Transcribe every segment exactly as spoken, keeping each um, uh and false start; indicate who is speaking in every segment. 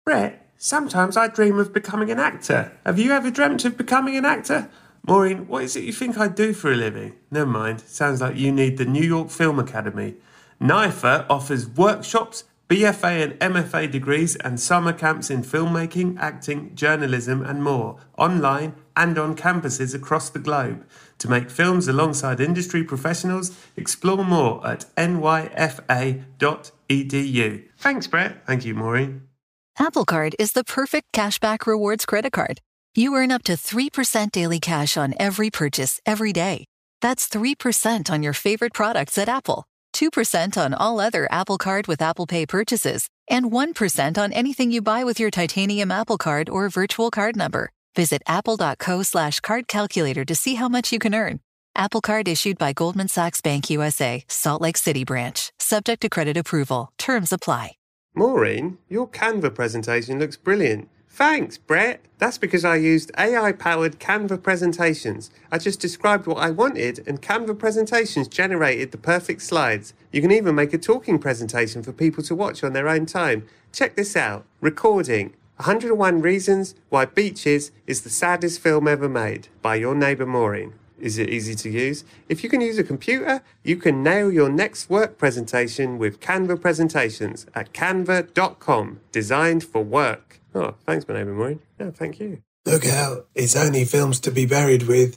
Speaker 1: Brett, sometimes I dream of becoming an actor. Have you ever dreamt of becoming an actor? Maureen, what is it you think I do for a living? Never mind, sounds like you need the New York Film Academy. N I F A offers workshops, B F A and M F A degrees and summer camps in filmmaking, acting, journalism and more, online and on campuses across the globe. To make films alongside industry professionals, explore more at N Y F A dot E D U. Thanks, Brett. Thank you, Maureen.
Speaker 2: Apple Card is the perfect cashback rewards credit card. You earn up to three percent daily cash on every purchase every day. That's three percent on your favorite products at Apple, two percent on all other Apple Card with Apple Pay purchases, and one percent on anything you buy with your titanium Apple Card or virtual card number. Visit apple.co slash card calculator to see how much you can earn. Apple Card issued by Goldman Sachs Bank U S A, Salt Lake City branch. Subject to credit approval. Terms apply.
Speaker 1: Maureen, your Canva presentation looks brilliant. Thanks, Brett. That's because I used A I-powered Canva presentations. I just described what I wanted and Canva presentations generated the perfect slides. You can even make a talking presentation for people to watch on their own time. Check this out. Recording. one hundred and one Reasons Why Beaches is the Saddest Film Ever Made by your neighbour Maureen. Is it easy to use? If you can use a computer, you can nail your next work presentation with Canva Presentations at canva dot com. Designed for work. Oh, thanks, my neighbour Maureen. No, thank you.
Speaker 3: Look out, it's only films to be buried with.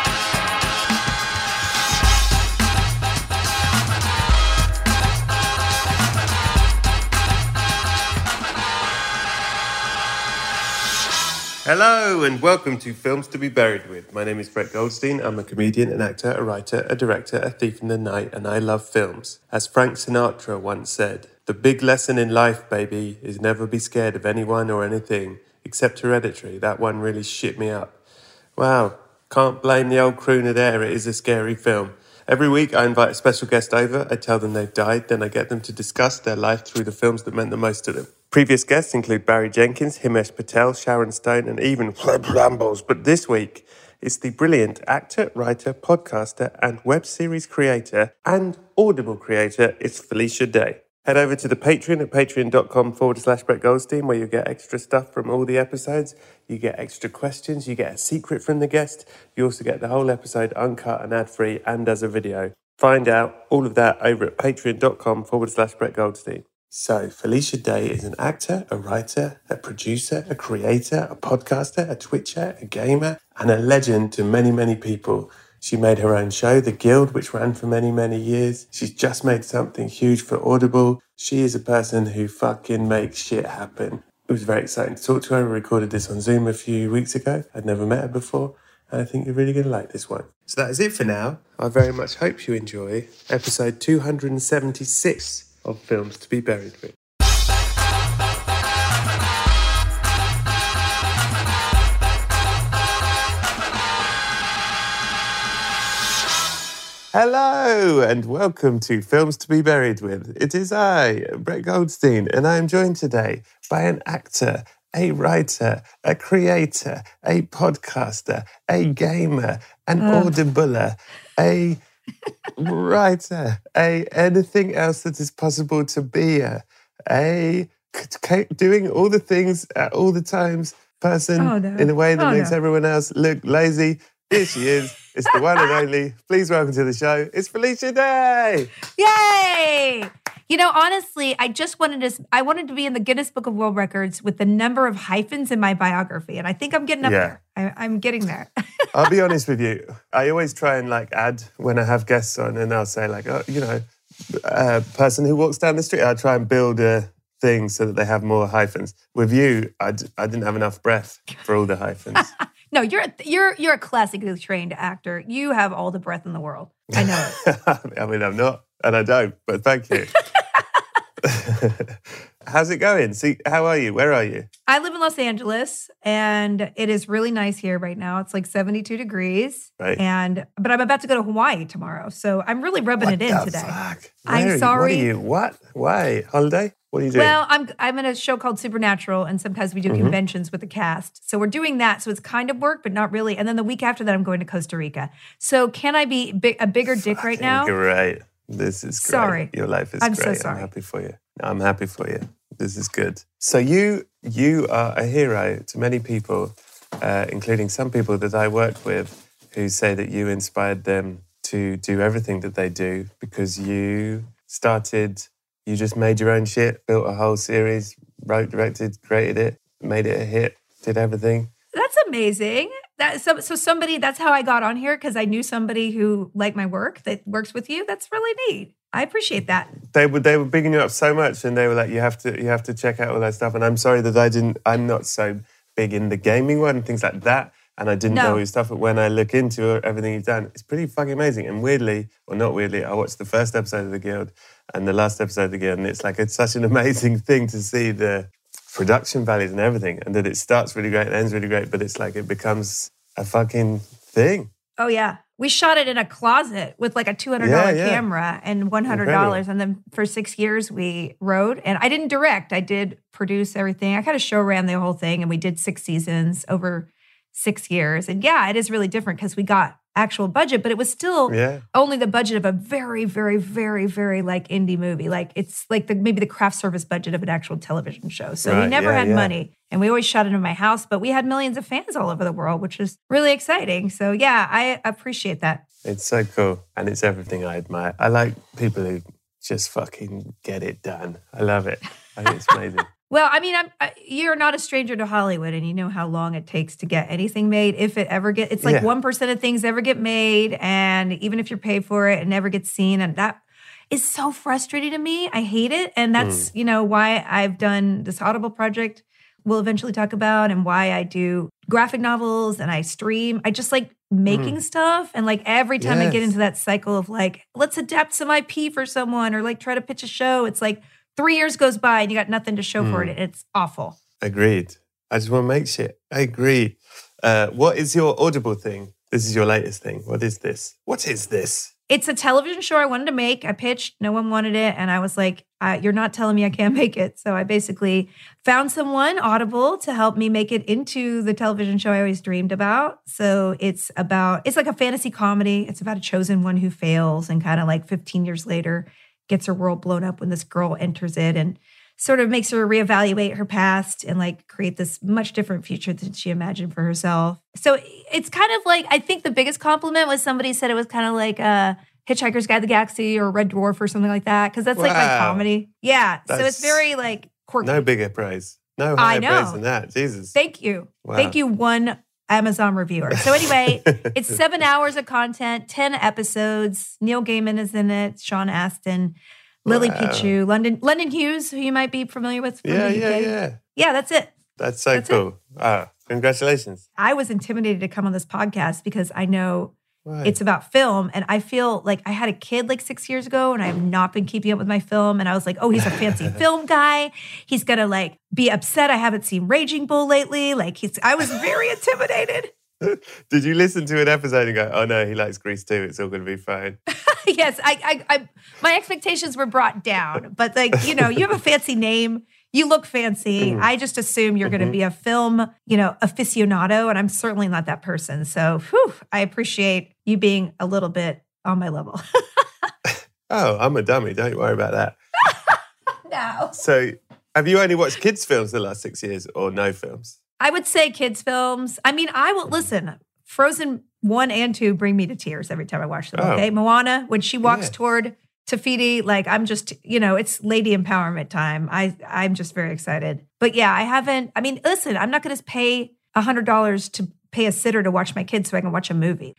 Speaker 1: Hello and welcome to Films to be Buried With. My name is Brett Goldstein. I'm a comedian, an actor, a writer, a director, a thief in the night, and I love films. As Frank Sinatra once said, the big lesson in life, baby, is never be scared of anyone or anything, except Hereditary. That one really shit me up. Wow, can't blame the old crooner there. It is a scary film. Every week I invite a special guest over, I tell them they've died, then I get them to discuss their life through the films that meant the most to them. Previous guests include Barry Jenkins, Himesh Patel, Sharon Stone, and even Fleb Rambles. But this week, it's the brilliant actor, writer, podcaster, and web series creator and Audible creator, it's Felicia Day. Head over to the Patreon at patreon.com forward slash Brett Goldstein, where you get extra stuff from all the episodes. You get extra questions. You get a secret from the guest. You also get the whole episode uncut and ad-free and as a video. Find out all of that over at patreon.com forward slash Brett Goldstein. So, Felicia Day is an actor, a writer, a producer, a creator, a podcaster, a twitcher, a gamer, and a legend to many, many people. She made her own show, The Guild, which ran for many, many years. She's just made something huge for Audible. She is a person who fucking makes shit happen. It was very exciting to talk to her. We recorded this on Zoom a few weeks ago. I'd never met her before, and I think you're really going to like this one. So that is it for now. I very much hope you enjoy episode two hundred seventy-six of Films to be Buried With. Hello and welcome to Films to be Buried With. It is I, Brett Goldstein, and I am joined today by an actor, a writer, a creator, a podcaster, a gamer, an uh. audibler, a writer, a anything else that is possible to be a, a doing all the things at all the times person oh, no. in a way that oh, makes no. everyone else look lazy. Here she is. It's the one and only. Please welcome to the show. It's Felicia Day.
Speaker 4: Yay! You know, honestly, I just wanted to, I wanted to be in the Guinness Book of World Records with the number of hyphens in my biography. And I think I'm getting up yeah. there. I, I'm getting there.
Speaker 1: I'll be honest with you. I always try and like add when I have guests on and I'll say like, oh, you know, a person who walks down the street. I try and build a thing so that they have more hyphens. With you, I, d- I didn't have enough breath for all the hyphens.
Speaker 4: No, you're you're you're a classically trained actor. You have all the breath in the world. I know it.
Speaker 1: I mean, I'm not, and I don't, but thank you. How's it going? See, how are you? Where are you?
Speaker 4: I live in Los Angeles, and it is really nice here right now. It's like seventy-two degrees,
Speaker 1: right?
Speaker 4: And but I'm about to go to Hawaii tomorrow, so I'm really rubbing
Speaker 1: what
Speaker 4: it in
Speaker 1: the
Speaker 4: today.
Speaker 1: Fuck?
Speaker 4: I'm sorry.
Speaker 1: What are you? What? Why? Holiday? What are you doing?
Speaker 4: Well, I'm I'm in a show called Supernatural, and sometimes we do mm-hmm. conventions with the cast. So we're doing that. So it's kind of work, but not really. And then the week after that, I'm going to Costa Rica. So can I be big, a bigger dick
Speaker 1: Fucking
Speaker 4: right now?
Speaker 1: Great. This is great.
Speaker 4: Sorry.
Speaker 1: Your life is
Speaker 4: I'm
Speaker 1: great.
Speaker 4: so sorry.
Speaker 1: I'm happy for you. I'm happy for you. This is good. So you You are a hero to many people, uh, including some people that I work with who say that you inspired them to do everything that they do because you started, you just made your own shit, built a whole series, wrote, directed, created it, made it a hit, did everything.
Speaker 4: That's amazing. That so, so somebody, that's how I got on here because I knew somebody who liked my work that works with you. That's really neat. I appreciate that.
Speaker 1: They were they were bigging you up so much, and they were like, "You have to you have to check out all that stuff." And I'm sorry that I didn't. I'm not so big in the gaming one and things like that, and I didn't
Speaker 4: No.
Speaker 1: know all your stuff. But when I look into everything you've done, it's pretty fucking amazing. And weirdly, or not weirdly, I watched the first episode of The Guild and the last episode of The Guild, and it's like it's such an amazing thing to see the production values and everything, and that it starts really great and ends really great, but it's like it becomes a fucking thing.
Speaker 4: Oh, yeah. We shot it in a closet with like a two hundred dollars
Speaker 1: Yeah, yeah.
Speaker 4: camera and one hundred dollars. And then for six years we wrote. And I didn't direct. I did produce everything. I kind of show ran the whole thing. And we did six seasons over six years. And yeah, it is really different because we got actual budget. But it was still
Speaker 1: Yeah.
Speaker 4: only the budget of a very, very, very, very like indie movie. Like it's like the maybe the craft service budget of an actual television show. So we
Speaker 1: Right,
Speaker 4: never
Speaker 1: yeah,
Speaker 4: had
Speaker 1: yeah.
Speaker 4: money. And we always shot it in my house, but we had millions of fans all over the world, which is really exciting. So yeah, I appreciate that.
Speaker 1: It's so cool, and it's everything I admire. I like people who just fucking get it done. I love it. I think it's amazing.
Speaker 4: Well, I mean, I'm, I, you're not a stranger to Hollywood, and you know how long it takes to get anything made. If it ever get, it's like
Speaker 1: Yeah.
Speaker 4: one percent of things ever get made, and even if you're paid for it, it never gets seen, and that is so frustrating to me. I hate it, and that's
Speaker 1: Mm.
Speaker 4: you know why I've done this Audible project. We'll eventually talk about, and why I do graphic novels and I stream. I just like making stuff, and like every time I get
Speaker 1: Yes.
Speaker 4: into that cycle of like, let's adapt some I P for someone, or like try to pitch a show. It's like three years goes by and you got nothing to show for it. It's awful.
Speaker 1: Agreed. I just want to make shit. I agree. Uh, what is your Audible thing? This is your latest thing. What is this? What is this?
Speaker 4: It's a television show I wanted to make. I pitched, no one wanted it. And I was like, uh, you're not telling me I can't make it. So I basically found someone, Audible, to help me make it into the television show I always dreamed about. So it's about, it's like a fantasy comedy. It's about a chosen one who fails and kind of like fifteen years later gets her world blown up when this girl enters it and sort of makes her reevaluate her past and like create this much different future than she imagined for herself. So it's kind of like, I think the biggest compliment was somebody said it was kind of like a Hitchhiker's Guide to the Galaxy or Red Dwarf or something like that. Cause that's like my
Speaker 1: Wow.
Speaker 4: comedy. Yeah. so
Speaker 1: That's-
Speaker 4: it's very like quirky.
Speaker 1: No bigger praise. No
Speaker 4: I
Speaker 1: higher
Speaker 4: know.
Speaker 1: praise than that. Jesus.
Speaker 4: Thank you.
Speaker 1: Wow.
Speaker 4: Thank you, one Amazon reviewer. So anyway, it's seven hours of content, ten episodes. Neil Gaiman is in it, Sean Astin, Lily
Speaker 1: Wow.
Speaker 4: Pichu, London London Hughes, who you might be familiar with. From
Speaker 1: yeah,
Speaker 4: the U
Speaker 1: yeah,
Speaker 4: K.
Speaker 1: yeah.
Speaker 4: Yeah, that's it.
Speaker 1: That's so
Speaker 4: That's it.
Speaker 1: cool. Ah, congratulations.
Speaker 4: I was intimidated to come on this podcast because I know
Speaker 1: Right.
Speaker 4: it's about film. And I feel like I had a kid like six years ago and I have not been keeping up with my film. And I was like, oh, he's a fancy film guy. He's going to like be upset I haven't seen Raging Bull lately. Like he's, I was very intimidated.
Speaker 1: Did you listen to an episode and go, oh no, he likes Grease too. It's all going to be fine.
Speaker 4: Yes, I, I, I, my expectations were brought down. But like, you know, you have a fancy name. You look fancy. I just assume you're going to be a film, you know, aficionado. And I'm certainly not that person. So whew, I appreciate you being a little bit on my level.
Speaker 1: Oh, I'm a dummy. Don't worry about that.
Speaker 4: No.
Speaker 1: So have you only watched kids' films the last six years or no films?
Speaker 4: I would say kids' films. I mean, I will listen. Frozen one and two bring me to tears every time I watch them.
Speaker 1: Oh.
Speaker 4: Okay, Moana, when she walks
Speaker 1: Yeah.
Speaker 4: toward Tafiti, like I'm just, you know, it's lady empowerment time. I I'm just very excited. But yeah, I haven't. I mean, listen, I'm not going to pay a hundred dollars to pay a sitter to watch my kids so I can watch a movie.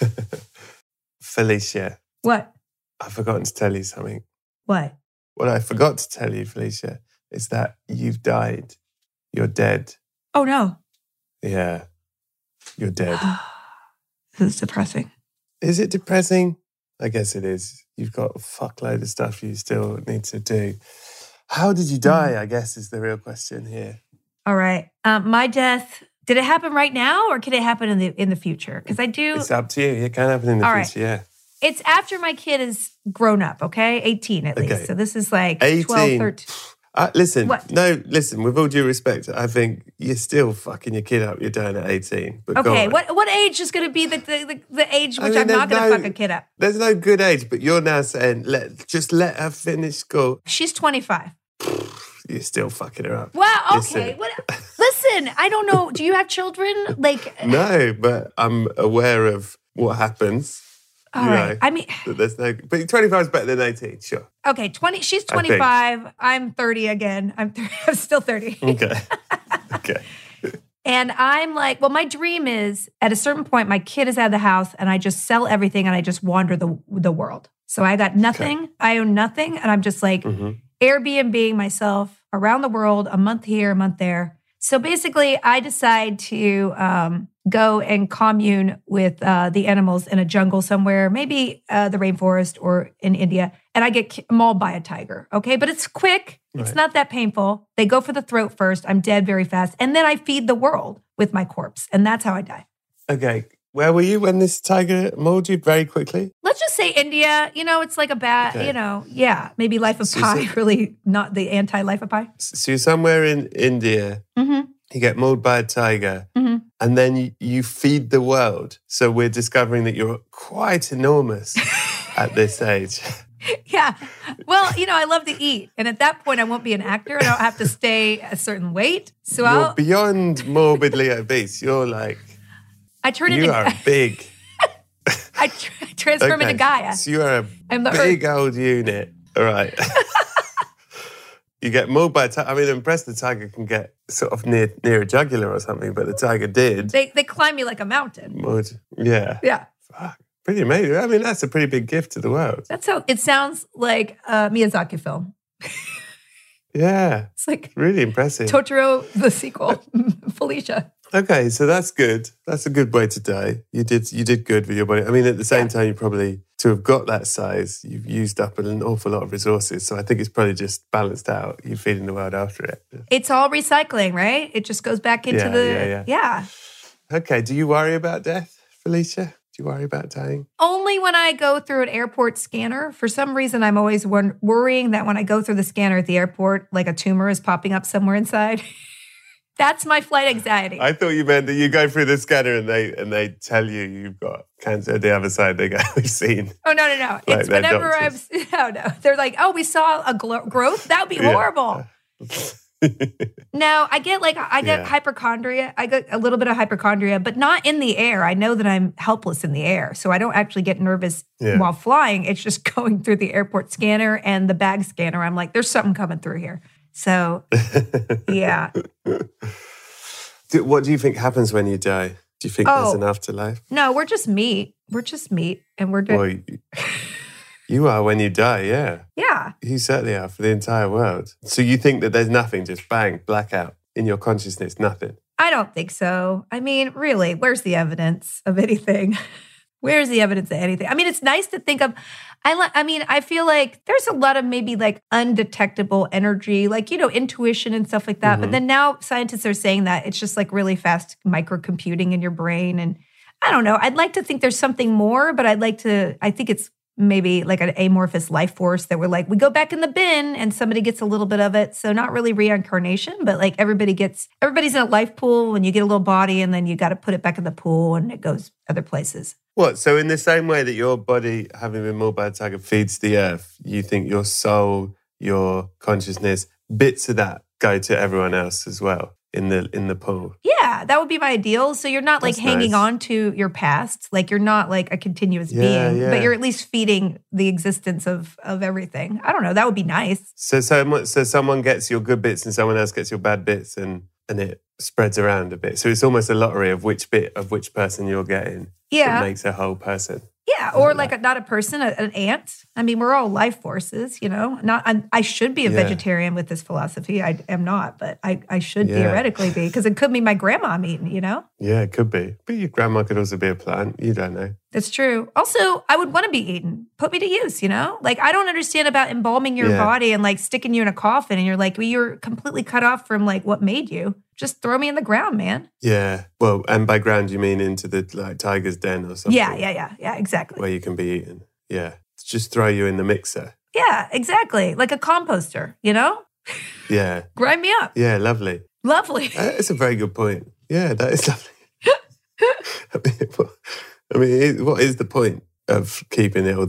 Speaker 1: Felicia,
Speaker 4: What?
Speaker 1: I've forgotten to tell you something.
Speaker 4: What?
Speaker 1: What I forgot to tell you, Felicia, is that you've died. You're dead.
Speaker 4: Oh no,
Speaker 1: Yeah, you're dead.
Speaker 4: this is depressing.
Speaker 1: Is it depressing? I guess it is. You've got a fuckload of stuff you still need to do. How did you die, I guess, is the real question here.
Speaker 4: All right, um, my death. Did it happen right now, or could it happen in the in the future? Because I do.
Speaker 1: It's up to you. It can happen in the
Speaker 4: All right.
Speaker 1: future, yeah.
Speaker 4: It's after my kid is grown up, okay? eighteen at
Speaker 1: Okay.
Speaker 4: least. So this is like
Speaker 1: eighteen.
Speaker 4: twelve, thirteen.
Speaker 1: Uh, listen,
Speaker 4: What?
Speaker 1: no, listen, with all due respect, I think you're still fucking your kid up. You're doing at eighteen. But go
Speaker 4: Okay,
Speaker 1: on.
Speaker 4: what what age is going to be the, the, the, the age
Speaker 1: I
Speaker 4: which
Speaker 1: mean,
Speaker 4: I'm not
Speaker 1: there's
Speaker 4: going to
Speaker 1: no-
Speaker 4: fuck a kid up?
Speaker 1: There's no good age, but you're now saying, let just let her finish school.
Speaker 4: She's twenty-five.
Speaker 1: you're still fucking her up.
Speaker 4: Wow,
Speaker 1: Listen.
Speaker 4: okay. What, listen, I don't know. Do you have children? Like,
Speaker 1: No, but I'm aware of what happens.
Speaker 4: all
Speaker 1: you
Speaker 4: right.
Speaker 1: know,
Speaker 4: I mean,
Speaker 1: that there's no. But twenty-five is better than eighteen, sure.
Speaker 4: okay, twenty. She's
Speaker 1: I think.
Speaker 4: twenty-five. I'm thirty again. I'm, th- I'm still thirty.
Speaker 1: Okay. Okay.
Speaker 4: And I'm like, well, my dream is at a certain point, my kid is out of the house and I just sell everything and I just wander the the world. So I got nothing.
Speaker 1: Okay.
Speaker 4: I own nothing. And I'm just like
Speaker 1: Mm-hmm.
Speaker 4: Airbnb myself around the world, a month here, a month there. So basically, I decide to um, go and commune with uh, the animals in a jungle somewhere, maybe uh, the rainforest or in India, and I get ki- mauled by a tiger, okay? But it's quick. It's
Speaker 1: Right.
Speaker 4: not that painful. They go for the throat first. I'm dead very fast. And then I feed the world with my corpse, and that's how I die.
Speaker 1: Okay. Where were you when this tiger mauled you very quickly?
Speaker 4: Let's just say India, you know, it's like a bad,
Speaker 1: Okay.
Speaker 4: you know, yeah, maybe Life of
Speaker 1: So you
Speaker 4: Pi,
Speaker 1: said-
Speaker 4: really not the anti-Life of Pi.
Speaker 1: So you're somewhere in India,
Speaker 4: Mm-hmm.
Speaker 1: you get mauled by a tiger,
Speaker 4: Mm-hmm.
Speaker 1: and then you, you feed the world. So we're discovering that you're quite enormous at this age.
Speaker 4: Yeah. Well, you know, I love to eat. And at that point, I won't be an actor and I'll have to stay a certain weight. So
Speaker 1: You're
Speaker 4: I'll,
Speaker 1: beyond morbidly obese. You're like,
Speaker 4: I turn
Speaker 1: you
Speaker 4: into,
Speaker 1: are big.
Speaker 4: I tra- transform into Gaia.
Speaker 1: So you are a
Speaker 4: I'm the
Speaker 1: big old unit. All right. You get mauled by a tiger. I mean, I'm impressed the tiger can get sort of near near a jugular or something, but the tiger did.
Speaker 4: They, they climb me like a mountain.
Speaker 1: Mauled- Yeah.
Speaker 4: Yeah.
Speaker 1: Fuck. Pretty amazing. I mean, that's a pretty big gift to the world.
Speaker 4: That's how it sounds like a Miyazaki film.
Speaker 1: Yeah.
Speaker 4: It's like
Speaker 1: Really impressive.
Speaker 4: Totoro, the sequel, Felicia.
Speaker 1: Okay, so that's good. That's a good way to die. You did you did good with your body. I mean, at the same
Speaker 4: Yeah.
Speaker 1: time, you probably, to have got that size, you've used up an awful lot of resources. So I think it's probably just balanced out. You're feeding the world after it.
Speaker 4: It's all recycling, right? It just goes back into
Speaker 1: Yeah,
Speaker 4: the,
Speaker 1: yeah, yeah.
Speaker 4: yeah.
Speaker 1: Okay, do you worry about death, Felicia? Do you worry about dying?
Speaker 4: Only when I go through an airport scanner. For some reason, I'm always wor- worrying that when I go through the scanner at the airport, like a tumor is popping up somewhere inside. That's my flight anxiety.
Speaker 1: I thought you meant that you go through the scanner and they and they tell you you've got cancer. The other side, they go, we've seen.
Speaker 4: oh, no, no, no.
Speaker 1: Like
Speaker 4: It's
Speaker 1: they're
Speaker 4: whenever I'm,
Speaker 1: doctors.
Speaker 4: no, no. They're like, oh, we saw a glo- growth? That would be
Speaker 1: Yeah.
Speaker 4: horrible. No, I get like, I get
Speaker 1: Yeah.
Speaker 4: hypochondria. I get a little bit of hypochondria, but not in the air. I know that I'm helpless in the air. So I don't actually get nervous
Speaker 1: Yeah.
Speaker 4: while flying. It's just going through the airport scanner and the bag scanner. I'm like, there's something coming through here. So, yeah.
Speaker 1: Do- What do you think happens when you die? Do you think there's
Speaker 4: Oh.
Speaker 1: an afterlife?
Speaker 4: No, we're just meat. We're just meat. And we're doing,
Speaker 1: Well, you, you are when you die, yeah.
Speaker 4: yeah.
Speaker 1: You certainly are for the entire world. So you think that there's nothing, just bang, blackout in your consciousness, nothing.
Speaker 4: I don't think so. I mean, really, where's the evidence of anything? Where's the evidence of anything? I mean, it's nice to think of. I li- I mean, I feel like there's a lot of maybe like undetectable energy, like, you know, intuition and stuff like that. But then now scientists are saying that it's just like really fast microcomputing in your brain. And I don't know. I'd like to think there's something more, but I'd like to, I think it's maybe like an amorphous life force that we're like, we go back in the bin and somebody gets a little bit of it. So not really reincarnation, but like everybody gets, everybody's in a life pool and you get a little body and then you got to put it back in the pool and it goes other places.
Speaker 1: What? So in the same way that your body, having been mauled by a tiger, feeds the earth, you think your soul, your consciousness, bits of that go to everyone else as well in the in the pool.
Speaker 4: Yeah, that would be my ideal. So you're not like
Speaker 1: That's
Speaker 4: hanging
Speaker 1: nice.
Speaker 4: on to your past. Like you're not like a continuous
Speaker 1: Yeah,
Speaker 4: being,
Speaker 1: yeah.
Speaker 4: but you're at least feeding the existence of of everything. I don't know. That would be nice.
Speaker 1: So someone, so someone gets your good bits and someone else gets your bad bits, and and it spreads around a bit. So it's almost a lottery of which bit of which person you're getting.
Speaker 4: Yeah.
Speaker 1: That makes a whole person.
Speaker 4: Yeah, or like a, not a person, a, an ant. I mean, we're all life forces, you know. Not, I'm, I should be a
Speaker 1: Yeah.
Speaker 4: vegetarian with this philosophy. I am not, but I, I should
Speaker 1: Yeah.
Speaker 4: theoretically be because it could be my grandma I'm eating, you know.
Speaker 1: Yeah, it could be. But your grandma could also be a plant. You don't know.
Speaker 4: That's true. Also, I would want to be eaten. Put me to use, you know? Like, I don't understand about embalming your
Speaker 1: Yeah.
Speaker 4: body and like sticking you in a coffin and you're like, well, you're completely cut off from like what made you. Just throw me in the ground, man.
Speaker 1: Yeah. Well, and by ground you mean into the like tiger's den or something.
Speaker 4: Yeah, yeah, yeah, yeah, exactly.
Speaker 1: Where you can be eaten. Yeah. Just throw you in the mixer.
Speaker 4: Yeah, exactly. Like a composter, you know?
Speaker 1: Yeah.
Speaker 4: Grind me up.
Speaker 1: Yeah, lovely.
Speaker 4: Lovely.
Speaker 1: That's a very good point. Yeah, that is lovely. I mean, what, I mean, it- what is the point of keeping all the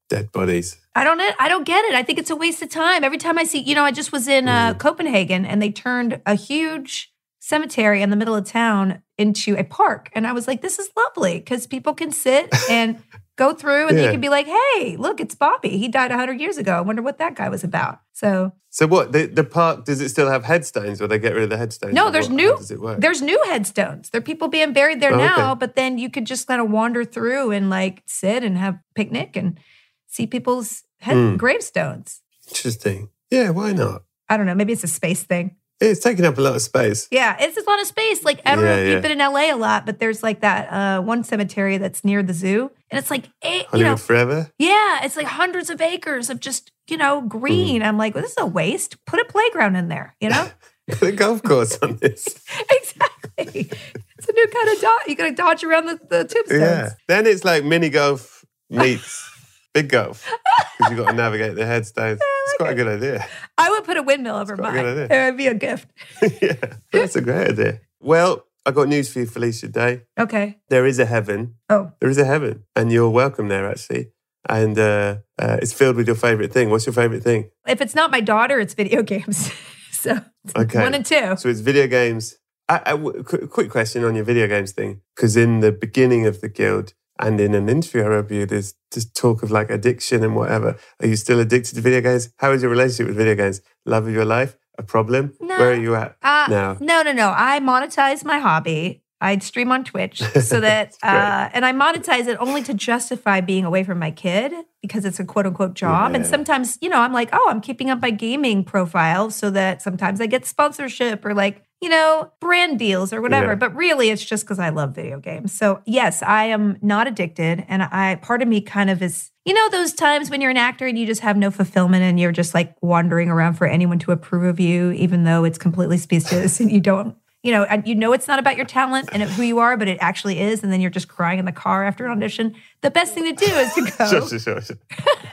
Speaker 1: Dead bodies.
Speaker 4: I don't know. I don't get it. I think it's a waste of time. Every time I see, you know, I just was in uh,
Speaker 1: Mm.
Speaker 4: Copenhagen and they turned a huge cemetery in the middle of town into a park. And I was like, this is lovely because people can sit and go through and
Speaker 1: Yeah.
Speaker 4: they can be like, hey, look, it's Bobby. He died one hundred years ago. I wonder what that guy was about. So
Speaker 1: So what, the, the park, does it still have headstones or they get rid of the headstones?
Speaker 4: no,
Speaker 1: Or
Speaker 4: there's
Speaker 1: what?
Speaker 4: new
Speaker 1: How does it work?
Speaker 4: there's new headstones. There are people being buried there
Speaker 1: Oh,
Speaker 4: now,
Speaker 1: okay.
Speaker 4: but then you could just kind of wander through and like sit and have picnic and see people's head,
Speaker 1: Mm.
Speaker 4: gravestones.
Speaker 1: Interesting. Yeah, why not?
Speaker 4: I don't know. Maybe it's a space thing.
Speaker 1: It's taking up a lot of space.
Speaker 4: Yeah, it's a lot of space. Like, I don't know
Speaker 1: Yeah,
Speaker 4: if
Speaker 1: yeah.
Speaker 4: you've been in L A a lot, but there's like that uh, one cemetery that's near the zoo. And it's like, eh, you
Speaker 1: Hollywood
Speaker 4: know,
Speaker 1: Forever?
Speaker 4: yeah, it's like hundreds of acres of just, you know, green.
Speaker 1: Mm.
Speaker 4: I'm like, well, this is a waste. Put a playground in there, you know?
Speaker 1: Put a golf course on this.
Speaker 4: Exactly. It's a new kind of dodge. You got to dodge around the, the tombstones.
Speaker 1: Yeah. Then it's like mini golf meets big golf because you've got to navigate the headstones. It's quite a good idea.
Speaker 4: I would put a windmill over
Speaker 1: quite a
Speaker 4: mine.
Speaker 1: good idea.
Speaker 4: It would be a gift.
Speaker 1: Yeah, that's a great idea. Well, I got news for you, Felicia Day.
Speaker 4: Okay.
Speaker 1: There is a heaven.
Speaker 4: Oh,
Speaker 1: There is a heaven, and you're welcome there, actually. And uh, uh, it's filled with your favorite thing. What's your favorite thing?
Speaker 4: if it's not my daughter, it's video games. So it's
Speaker 1: Okay.
Speaker 4: one and two.
Speaker 1: So it's video games. I, I, w- qu- quick question on your video games thing, because in the beginning of the guild and in an interview I read you, there's just talk of like addiction and whatever. Are you still addicted to video games? How is your relationship with video games? Love of your life? A problem?
Speaker 4: No.
Speaker 1: Where are you at
Speaker 4: Uh,
Speaker 1: now?
Speaker 4: No, no, no. I monetize my hobby. I stream on Twitch so that, uh, and I monetize it only to justify being away from my kid because it's a quote unquote job. And
Speaker 1: Yeah.
Speaker 4: sometimes, you know, I'm like, oh, I'm keeping up my gaming profile so that sometimes I get sponsorship or like, you know, brand deals or whatever.
Speaker 1: Yeah.
Speaker 4: But really, it's just because I love video games. So yes, I am not addicted. And I, part of me kind of is, you know, those times when you're an actor and you just have no fulfillment and you're just like wandering around for anyone to approve of you, even though it's completely specious and you don't, you know, and you know it's not about your talent and who you are, but it actually is. And then you're just crying in the car after an audition. The best thing to do is to go
Speaker 1: Sure, sure, sure, sure.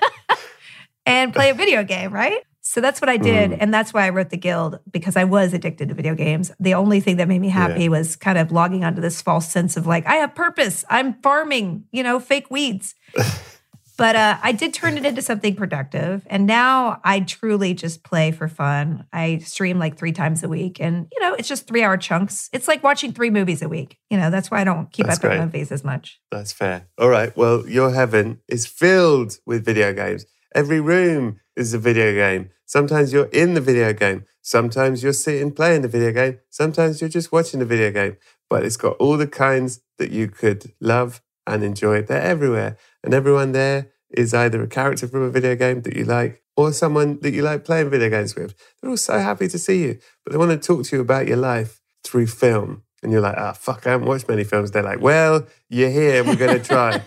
Speaker 4: and play a video game, right? So that's what I did.
Speaker 1: Mm.
Speaker 4: And that's why I wrote The Guild, because I was addicted to video games. The only thing that made me happy
Speaker 1: Yeah.
Speaker 4: was kind of logging onto this false sense of like, I have purpose. I'm farming, you know, fake weeds. But uh, I did turn it into something productive. And now I truly just play for fun. I stream like three times a week. And, you know, it's just three hour chunks. It's like watching three movies a week. You know, that's why I don't keep
Speaker 1: That's
Speaker 4: up with
Speaker 1: great.
Speaker 4: movies as much.
Speaker 1: That's fair. All right. Well, your heaven is filled with video games. Every room is a video game. Sometimes you're in the video game. Sometimes you're sitting playing the video game. Sometimes you're just watching the video game. But it's got all the kinds that you could love and enjoy. They're everywhere. And everyone there is either a character from a video game that you like or someone that you like playing video games with. They're all so happy to see you. But they want to talk to you about your life through film. And you're like, ah, fuck, I haven't watched many films. They're like, well, you're here. We're going to try.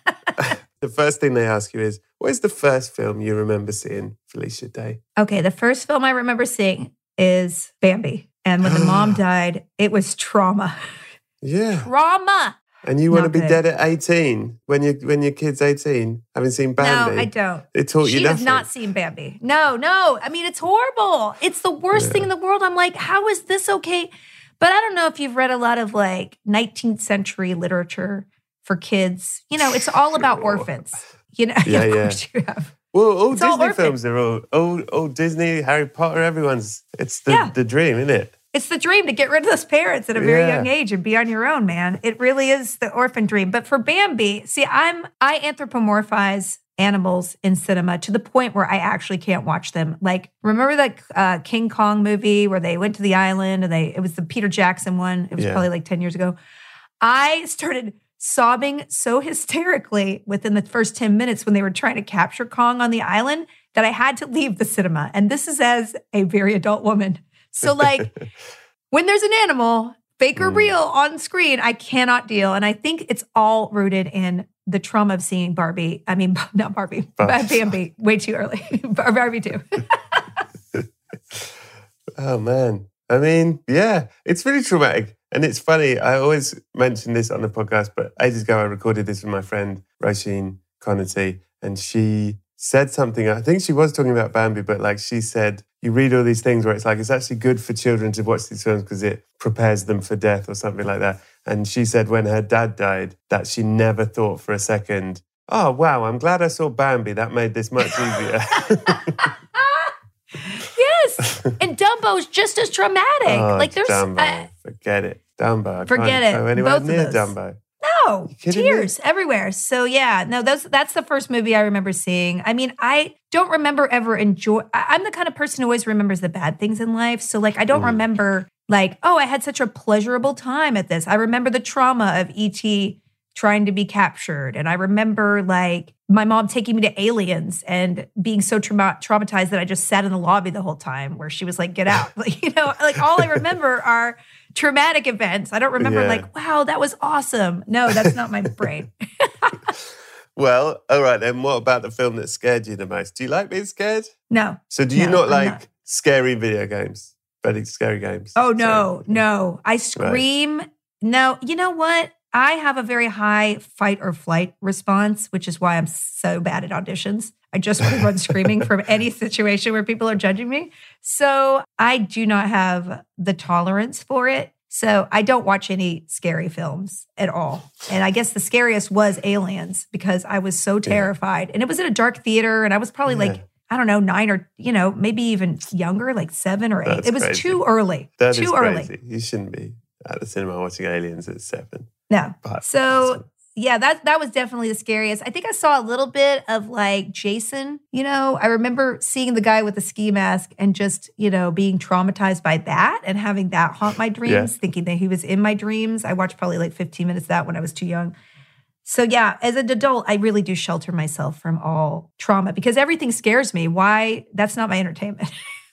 Speaker 1: The first thing they ask you is, what is the first film you remember seeing, Felicia Day?
Speaker 4: Okay, the first film I remember seeing is Bambi. And when the mom died, it was trauma.
Speaker 1: Yeah.
Speaker 4: Trauma.
Speaker 1: And you want to
Speaker 4: Not
Speaker 1: be
Speaker 4: good.
Speaker 1: dead at eighteen when you when your kid's eighteen, having seen Bambi.
Speaker 4: No, I don't.
Speaker 1: It taught you
Speaker 4: She
Speaker 1: nothing.
Speaker 4: has not seen Bambi. No, no. I mean, it's horrible. It's the worst thing in the world. I'm like, how is this okay? But I don't know if you've read a lot of like nineteenth century literature for kids. You know, it's all about
Speaker 1: Sure.
Speaker 4: orphans. You know,
Speaker 1: Yeah,
Speaker 4: of
Speaker 1: yeah.
Speaker 4: course you have.
Speaker 1: Well, all
Speaker 4: It's all
Speaker 1: Disney
Speaker 4: orphan.
Speaker 1: films are all, all, all Disney, Harry Potter, everyone's, it's the,
Speaker 4: Yeah.
Speaker 1: the dream, isn't it?
Speaker 4: It's the dream to get rid of those parents at a very
Speaker 1: Yeah.
Speaker 4: young age and be on your own, man. It really is the orphan dream. But for Bambi, see, I'm I anthropomorphize animals in cinema to the point where I actually can't watch them. Like, remember that uh, King Kong movie where they went to the island and they it was the Peter Jackson one. It was
Speaker 1: Yeah.
Speaker 4: probably like ten years ago. I started sobbing so hysterically within the first ten minutes when they were trying to capture Kong on the island that I had to leave the cinema. And this is as a very adult woman. So like when there's an animal, fake or
Speaker 1: Mm.
Speaker 4: real on screen, I cannot deal. And I think it's all rooted in the trauma of seeing Barbie. I mean, not Barbie,
Speaker 1: Oh.
Speaker 4: but Bambi way too early. Barbie too.
Speaker 1: Oh, man. I mean, yeah, it's really traumatic. And it's funny, I always mention this on the podcast, but ages ago I recorded this with my friend, Roisin Connerty, and she said something, I think she was talking about Bambi, but like she said, you read all these things where it's like, it's actually good for children to watch these films because it prepares them for death or something like that. And she said when her dad died, that she never thought for a second Oh, wow. I'm glad I saw Bambi. That made this much easier.
Speaker 4: Yes. And Dumbo's just as traumatic.
Speaker 1: Oh,
Speaker 4: like there's
Speaker 1: Dumbo.
Speaker 4: uh,
Speaker 1: Forget it. Dumbo. I
Speaker 4: Forget
Speaker 1: can't
Speaker 4: it.
Speaker 1: go anywhere
Speaker 4: Both of
Speaker 1: near
Speaker 4: those.
Speaker 1: Dumbo.
Speaker 4: No,
Speaker 1: kidding
Speaker 4: tears everywhere. So yeah, no, that's that's the first movie I remember seeing. I mean, I don't remember ever enjoy. I, I'm the kind of person who always remembers the bad things in life. So like, I don't
Speaker 1: Mm.
Speaker 4: remember like, oh, I had such a pleasurable time at this. I remember the trauma of E T trying to be captured, and I remember like my mom taking me to Aliens and being so trauma- traumatized that I just sat in the lobby the whole time, where she was like, "Get out!" Like you know, like all I remember are traumatic events. I don't remember
Speaker 1: Yeah.
Speaker 4: like, wow, that was awesome. No, that's not my brain.
Speaker 1: Well, all right then. What about the film that scared you the most? Do you like being scared?
Speaker 4: No.
Speaker 1: So do you
Speaker 4: No,
Speaker 1: not
Speaker 4: I'm
Speaker 1: like
Speaker 4: not.
Speaker 1: scary video games? Very scary games?
Speaker 4: Oh, no,
Speaker 1: Sorry.
Speaker 4: no. I scream. No, you know what? I have a very high fight or flight response, which is why I'm so bad at auditions. I just want to run screaming from any situation where people are judging me. So I do not have the tolerance for it. So I don't watch any scary films at all. And I guess the scariest was Aliens because I was so terrified. And it was in a dark theater and I was probably
Speaker 1: Yeah.
Speaker 4: like, I don't know, nine or, you know, maybe even younger, like seven or eight.
Speaker 1: That's
Speaker 4: it was
Speaker 1: crazy.
Speaker 4: too early.
Speaker 1: That
Speaker 4: too
Speaker 1: is
Speaker 4: early.
Speaker 1: crazy. You shouldn't be at the cinema watching Aliens at seven.
Speaker 4: No.
Speaker 1: But
Speaker 4: So yeah, that that was definitely the scariest. I think I saw a little bit of like Jason, you know, I remember seeing the guy with the ski mask and just, you know, being traumatized by that and having that haunt my dreams,
Speaker 1: Yeah.
Speaker 4: thinking that he was in my dreams. I watched probably like fifteen minutes of that when I was too young. So yeah, as an adult, I really do shelter myself from all trauma because everything scares me. Why? That's not my entertainment.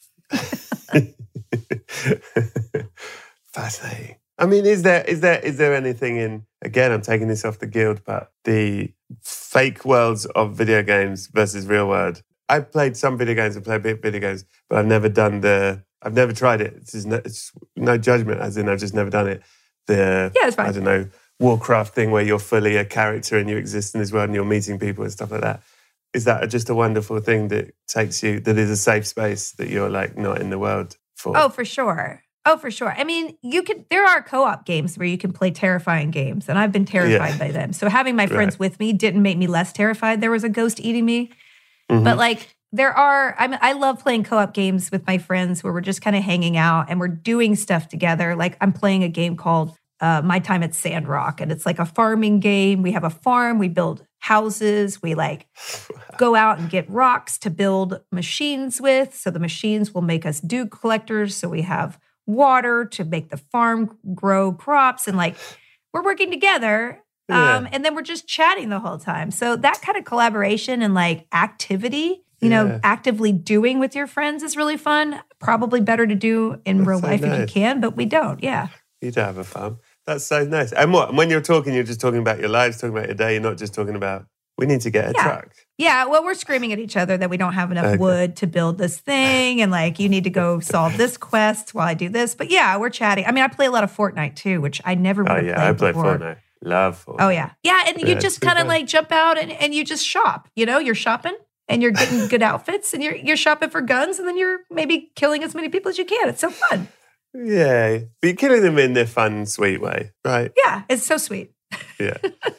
Speaker 1: Fascinating. I mean, is there is there is there anything in, again, I'm taking this off the guild, but the fake worlds of video games versus real world? I've played some video games and played bit video games, but I've never done the, I've never tried it. It's, just no, it's no judgment, as in I've just never done it. The,
Speaker 4: Yeah, it's fine.
Speaker 1: I don't know, Warcraft thing where you're fully a character and you exist in this world and you're meeting people and stuff like that. Is that just a wonderful thing that takes you, that is a safe space that you're like not in the world for?
Speaker 4: Oh, for sure. Oh, for sure. I mean, you can. There are co-op games where you can play terrifying games, and I've been terrified
Speaker 1: Yeah.
Speaker 4: by them. So having my friends
Speaker 1: Right.
Speaker 4: with me didn't make me less terrified. There was a ghost eating me,
Speaker 1: Mhm.
Speaker 4: but like there are. I mean, I love playing co-op games with my friends where we're just kind of hanging out and we're doing stuff together. Like I'm playing a game called uh, My Time at Sandrock, and it's like a farming game. We have a farm. We build houses. We like go out and get rocks to build machines with. So the machines will make us dew collectors. So we have water to make the farm grow crops, and like we're working together. Um,
Speaker 1: Yeah.
Speaker 4: and then we're just chatting the whole time. So that kind of collaboration and like activity, you know,
Speaker 1: Yeah.
Speaker 4: actively doing with your friends is really fun. Probably better to do in
Speaker 1: That's
Speaker 4: real
Speaker 1: so
Speaker 4: life if you
Speaker 1: nice.
Speaker 4: can, but we don't. Yeah.
Speaker 1: You do have a farm. That's so nice. And what, when you're talking, you're just talking about your lives, talking about your day. You're not just talking about, we need to get a
Speaker 4: Yeah.
Speaker 1: truck.
Speaker 4: Yeah, well, we're screaming at each other that we don't have enough
Speaker 1: Okay.
Speaker 4: wood to build this thing, and like you need to go solve this quest while I do this. But yeah, we're chatting. I mean, I play a lot of Fortnite too, which I never would
Speaker 1: Oh,
Speaker 4: have
Speaker 1: yeah.
Speaker 4: played
Speaker 1: I play
Speaker 4: before.
Speaker 1: Fortnite. Love Fortnite.
Speaker 4: Oh yeah, yeah, and you
Speaker 1: Yeah,
Speaker 4: just
Speaker 1: it's
Speaker 4: kind of
Speaker 1: fun.
Speaker 4: like jump out and, and you just shop. You know, you're shopping and you're getting good outfits, and you're you're shopping for guns, and then you're maybe killing as many people as you can. It's so fun.
Speaker 1: Yeah. But you're killing them in their fun, sweet way, right?
Speaker 4: Yeah, it's so sweet.
Speaker 1: Yeah.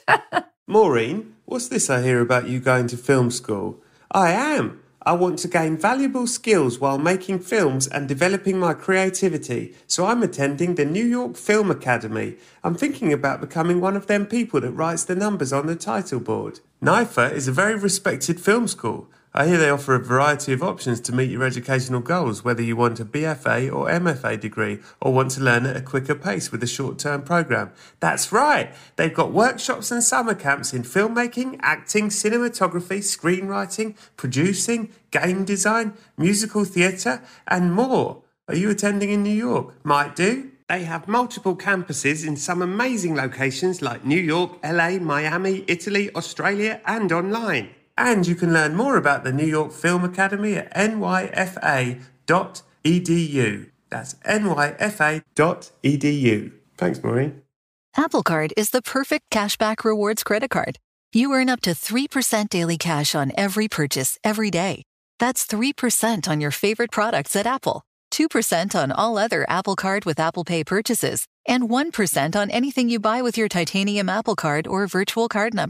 Speaker 1: Maureen, what's this I hear about you going to film school? I am. I want to gain valuable skills while making films and developing my creativity, so I'm attending the New York Film Academy. I'm thinking about becoming one of them people that writes the numbers on the title board. NYFA is a very respected film school. I hear they offer a variety of options to meet your educational goals, whether you want a B F A or M F A degree or want to learn at a quicker pace with a short-term program. That's right! They've got workshops and summer camps in filmmaking, acting, cinematography, screenwriting, producing, game design, musical theatre, and more. Are you attending in New York? Might do. They have multiple campuses in some amazing locations like New York, L A, Miami, Italy, Australia, and online. And you can learn more about the New York Film Academy at N Y F A dot E D U. That's N Y F A dot E D U. Thanks, Maureen.
Speaker 2: Apple Card is the perfect cashback rewards credit card. You earn up to three percent daily cash on every purchase every day. That's three percent on your favorite products at Apple, two percent on all other Apple Card with Apple Pay purchases, and one percent on anything you buy with your titanium Apple Card or virtual card number.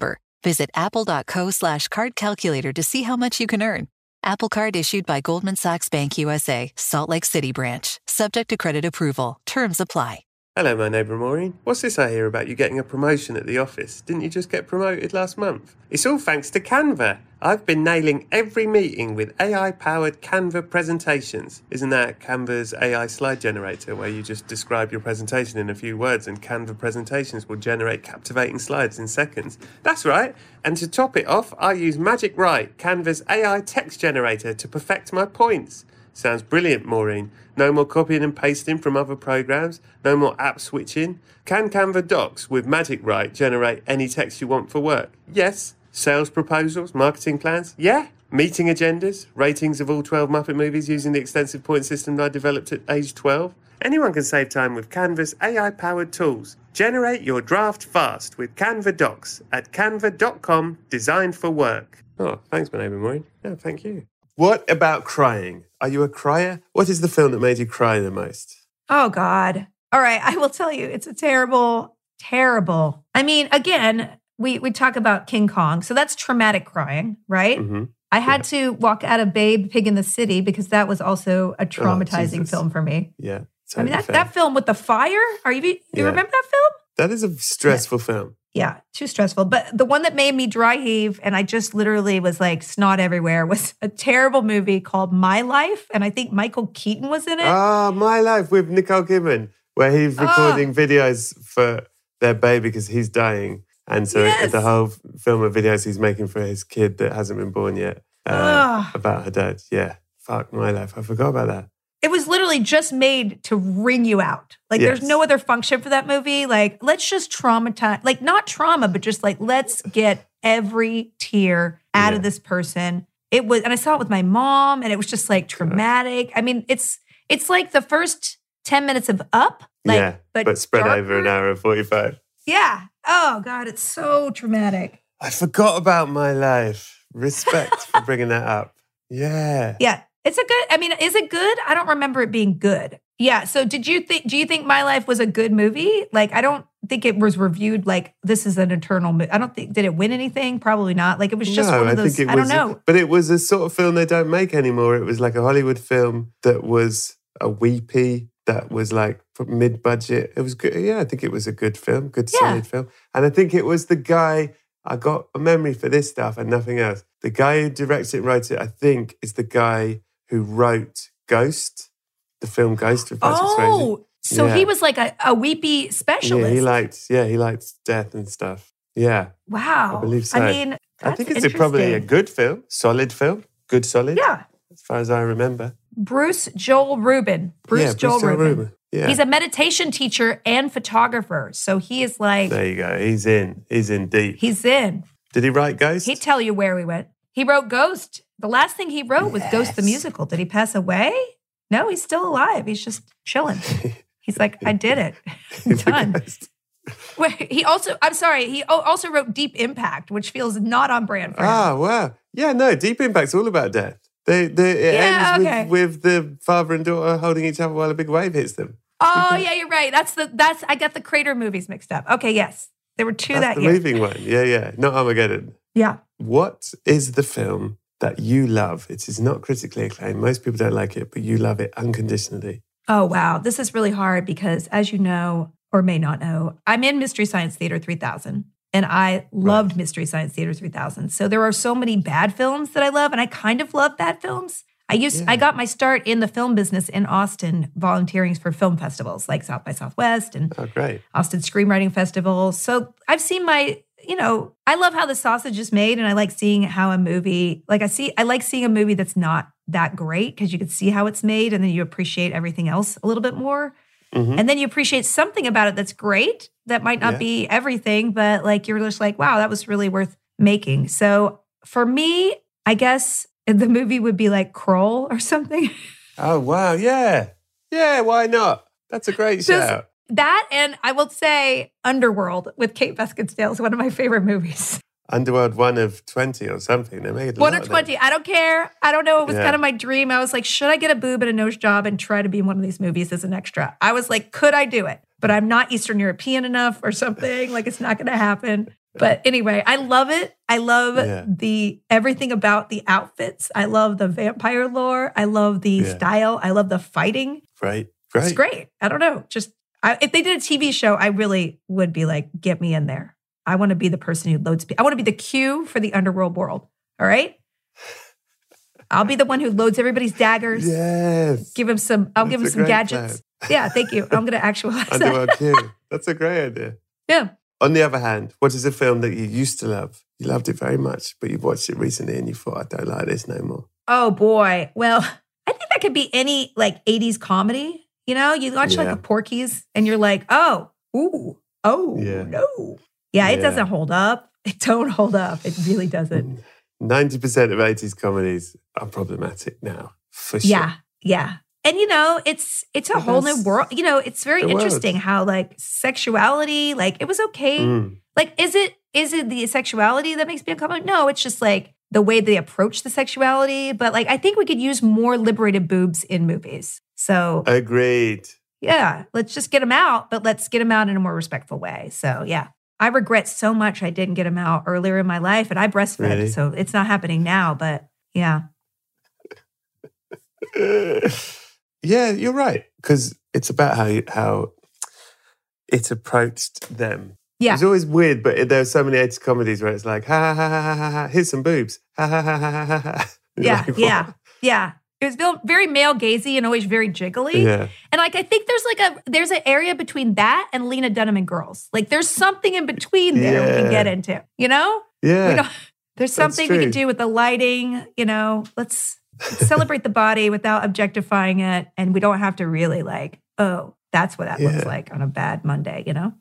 Speaker 2: Visit apple.co slash card calculator to see how much you can earn. Apple Card issued by Goldman Sachs Bank U S A, Salt Lake City branch. Subject to credit approval. Terms apply.
Speaker 1: Hello, my neighbour Maureen. What's this I hear about you getting a promotion at the office? Didn't you just get promoted last month? It's all thanks to Canva. I've been nailing every meeting with A I-powered Canva presentations. Isn't that Canva's A I slide generator, where you just describe your presentation in a few words and Canva presentations will generate captivating slides in seconds? That's right. And to top it off, I use Magic Write, Canva's A I text generator, to perfect my points. Sounds brilliant, Maureen. No more copying and pasting from other programs. No more app switching. Can Canva Docs with Magic Write generate any text you want for work? Yes. Sales proposals, marketing plans? Yeah. Meeting agendas, ratings of all twelve Muppet movies using the extensive point system I developed at age twelve? Anyone can save time with Canva's A I-powered tools. Generate your draft fast with Canva Docs at canva dot com, designed for work. Oh, thanks, my neighbour Maureen. No, thank you. What about crying? Are you a crier? What is the film that made you cry the most?
Speaker 4: Oh, God. All right. I will tell you, it's a terrible, terrible. I mean, again, we, we talk about King Kong. So that's traumatic crying, right?
Speaker 1: Mm-hmm.
Speaker 4: I had
Speaker 1: Yeah.
Speaker 4: to walk out of Babe, Pig in the City because that was also a traumatizing
Speaker 1: Jesus.
Speaker 4: film for me.
Speaker 1: Yeah.
Speaker 4: I mean,
Speaker 1: totally
Speaker 4: that,
Speaker 1: fair.
Speaker 4: that film with the fire, are you, you
Speaker 1: Yeah.
Speaker 4: remember that film?
Speaker 1: That is a stressful film.
Speaker 4: Yeah, too stressful. But the one that made me dry heave and I just literally was like snot everywhere was a terrible movie called My Life. And I think Michael Keaton was in it.
Speaker 1: Ah, My Life with Nicole Kidman, where he's recording videos for their baby because he's dying. And so
Speaker 4: Yes.
Speaker 1: the whole film of videos he's making for his kid that hasn't been born yet uh,
Speaker 4: Ah.
Speaker 1: about her dad. Yeah. Fuck My Life. I forgot about that.
Speaker 4: It was literally just made to wring you out. Like
Speaker 1: Yes.
Speaker 4: there's no other function for that movie. Like let's just traumatize, like not trauma, but just like let's get every tear out
Speaker 1: Yeah.
Speaker 4: of this person. It was, and I saw it with my mom and it was just like traumatic. I mean, it's, it's like the first ten minutes of Up. Like,
Speaker 1: yeah. But, spread over an
Speaker 4: darker.
Speaker 1: hour and forty-five.
Speaker 4: Yeah. Oh God, it's so traumatic.
Speaker 1: I forgot about My Life. Respect for bringing that up. Yeah.
Speaker 4: Yeah. It's a good, I mean, is it good? I don't remember it being good. Yeah. So did you think, do you think My Life was a good movie? Like, I don't think it was reviewed like this is an eternal movie. I don't think, did it win anything? Probably not. Like it was just
Speaker 1: no,
Speaker 4: one of
Speaker 1: I
Speaker 4: those,
Speaker 1: think it
Speaker 4: I
Speaker 1: was,
Speaker 4: don't know.
Speaker 1: But it was a sort of film they don't make anymore. It was like a Hollywood film that was a weepy, that was like mid-budget. It was good. Yeah, I think it was a good film, good
Speaker 4: Yeah.
Speaker 1: solid film. And I think it was the guy, I got a memory for this stuff and nothing else. The guy who directs it and writes it, I think, is the guy who wrote Ghost, the film Ghost with Patrick Swayze.
Speaker 4: Oh, so
Speaker 1: Yeah.
Speaker 4: he was like a, a weepy
Speaker 1: Yeah,
Speaker 4: specialist.
Speaker 1: he liked, yeah, he liked death and stuff. Yeah.
Speaker 4: Wow.
Speaker 1: I believe so.
Speaker 4: I mean,
Speaker 1: I
Speaker 4: that's
Speaker 1: think it's a, probably a
Speaker 4: interesting.
Speaker 1: good film, solid film, good solid,
Speaker 4: Yeah.
Speaker 1: as far as I remember.
Speaker 4: Bruce Joel Rubin. Bruce
Speaker 1: yeah,
Speaker 4: Joel
Speaker 1: Bruce Joel
Speaker 4: Rubin.
Speaker 1: Rubin. Yeah.
Speaker 4: He's a meditation teacher and photographer. So he is like,
Speaker 1: There you go. He's in. He's in deep.
Speaker 4: he's in.
Speaker 1: Did he write Ghost?
Speaker 4: He'd tell you where we went. He wrote Ghost. The last thing he wrote was Ghost the Musical. Did he pass away? No, he's still alive. He's just chilling. He's like, I did it. I'm
Speaker 1: He's a
Speaker 4: done.
Speaker 1: ghost.
Speaker 4: Wait, he also, I'm sorry, he al- also wrote Deep Impact, which feels not on brand for him.
Speaker 1: Ah, wow. Yeah, no, Deep Impact's all about death. They, they, it
Speaker 4: Yeah,
Speaker 1: ends
Speaker 4: okay.
Speaker 1: with, with the father and daughter holding each other while a big wave hits them.
Speaker 4: Oh, yeah, you're right. That's the, that's, I got the Crater movies mixed up. Okay, yes. There were two
Speaker 1: That's
Speaker 4: that
Speaker 1: the
Speaker 4: year.
Speaker 1: moving one. Yeah, yeah. Not Armageddon.
Speaker 4: Yeah.
Speaker 1: What is the film that you love? It is not critically acclaimed. Most people don't like it, but you love it unconditionally.
Speaker 4: Oh, wow. This is really hard because, as you know, or may not know, I'm in Mystery Science Theater three thousand, and I loved
Speaker 1: Right.
Speaker 4: Mystery Science Theater three thousand. So there are so many bad films that I love, and I kind of love bad films. I used,
Speaker 1: Yeah.
Speaker 4: I got my start in the film business in Austin, volunteering for film festivals like South by Southwest and
Speaker 1: Oh, great.
Speaker 4: Austin Screenwriting Festival. So I've seen my, you know, I love how the sausage is made, and I like seeing how a movie, like I see, I like seeing a movie that's not that great because you can see how it's made, and then you appreciate everything else a little bit more.
Speaker 1: Mhm.
Speaker 4: And then you appreciate something about it that's great that might not
Speaker 1: Yeah.
Speaker 4: be everything, but like you're just like, wow, that was really worth making. So for me, I guess the movie would be like Kroll or something.
Speaker 1: Oh, wow. Yeah. Yeah, why not? That's a great
Speaker 4: Just-
Speaker 1: shout.
Speaker 4: That, and I will say Underworld with Kate Beckinsale is one of my favorite movies.
Speaker 1: Underworld one of twenty or something. They made a
Speaker 4: One
Speaker 1: lot
Speaker 4: or
Speaker 1: of them.
Speaker 4: twenty. I don't care. I don't know. It was
Speaker 1: Yeah.
Speaker 4: kind of my dream. I was like, should I get a boob and a nose job and try to be in one of these movies as an extra? I was like, could I do it? But I'm not Eastern European enough or something. Like, it's not going to happen. But anyway, I love it. I love
Speaker 1: Yeah.
Speaker 4: the everything about the outfits. I love the vampire lore. I love the
Speaker 1: Yeah.
Speaker 4: style. I love the fighting.
Speaker 1: Great. Great.
Speaker 4: It's great. I don't know. Just I, if they did a T V show, I really would be like, get me in there. I want to be the person who loads people. I want to be the Q for the underworld world. All right. I'll be the one who loads everybody's daggers.
Speaker 1: Yes.
Speaker 4: Give him some. I'll
Speaker 1: That's
Speaker 4: give him
Speaker 1: a
Speaker 4: some
Speaker 1: great
Speaker 4: gadgets. Yeah. Thank you. I'm going to actualize that.
Speaker 1: Underworld Q. That's a great idea.
Speaker 4: Yeah.
Speaker 1: On the other hand, what is a film that you used to love? You loved it very much, but you've watched it recently and you thought, I don't like this no more.
Speaker 4: Oh boy. Well, I think that could be any like eighties comedy. You know, you watch like
Speaker 1: Yeah.
Speaker 4: a Porky's and you're like, oh, ooh, oh,
Speaker 1: Yeah.
Speaker 4: no. Yeah, it
Speaker 1: Yeah.
Speaker 4: doesn't hold up. It don't hold up. It really doesn't.
Speaker 1: ninety percent of eighties comedies are problematic now, for sure.
Speaker 4: Yeah, yeah. And you know, it's it's a
Speaker 1: But
Speaker 4: whole new
Speaker 1: that's
Speaker 4: world. You know, it's very
Speaker 1: the world.
Speaker 4: interesting how like sexuality, like it was okay.
Speaker 1: Mm.
Speaker 4: Like, is it is it the sexuality that makes me uncomfortable? No, it's just like the way they approach the sexuality. But like, I think we could use more liberated boobs in movies. So
Speaker 1: Agreed.
Speaker 4: yeah, let's just get them out, but let's get them out in a more respectful way. So yeah, I regret so much I didn't get them out earlier in my life, and I breastfed,
Speaker 1: Really?
Speaker 4: so it's not happening now. But yeah,
Speaker 1: Yeah, you're right. Because it's about how you, how it approached them.
Speaker 4: yeah,
Speaker 1: It's always weird, but there are so many eighties comedies where it's like, ha ha ha ha ha ha, here's some boobs. Ha ha ha ha ha ha ha. You're
Speaker 4: yeah,
Speaker 1: like,
Speaker 4: yeah,
Speaker 1: what?
Speaker 4: yeah. It was built very male gazy and always very jiggly.
Speaker 1: Yeah.
Speaker 4: And like, I think there's like a, there's an area between that and Lena Dunham and Girls. Like there's something in between there we
Speaker 1: Yeah.
Speaker 4: can get into, you know?
Speaker 1: Yeah.
Speaker 4: We don't, there's something we can
Speaker 1: true.
Speaker 4: do with the lighting, you know, let's celebrate the body without objectifying it. And we don't have to really like, oh, that's what that looks
Speaker 1: Yeah.
Speaker 4: like on a bad Monday, you know?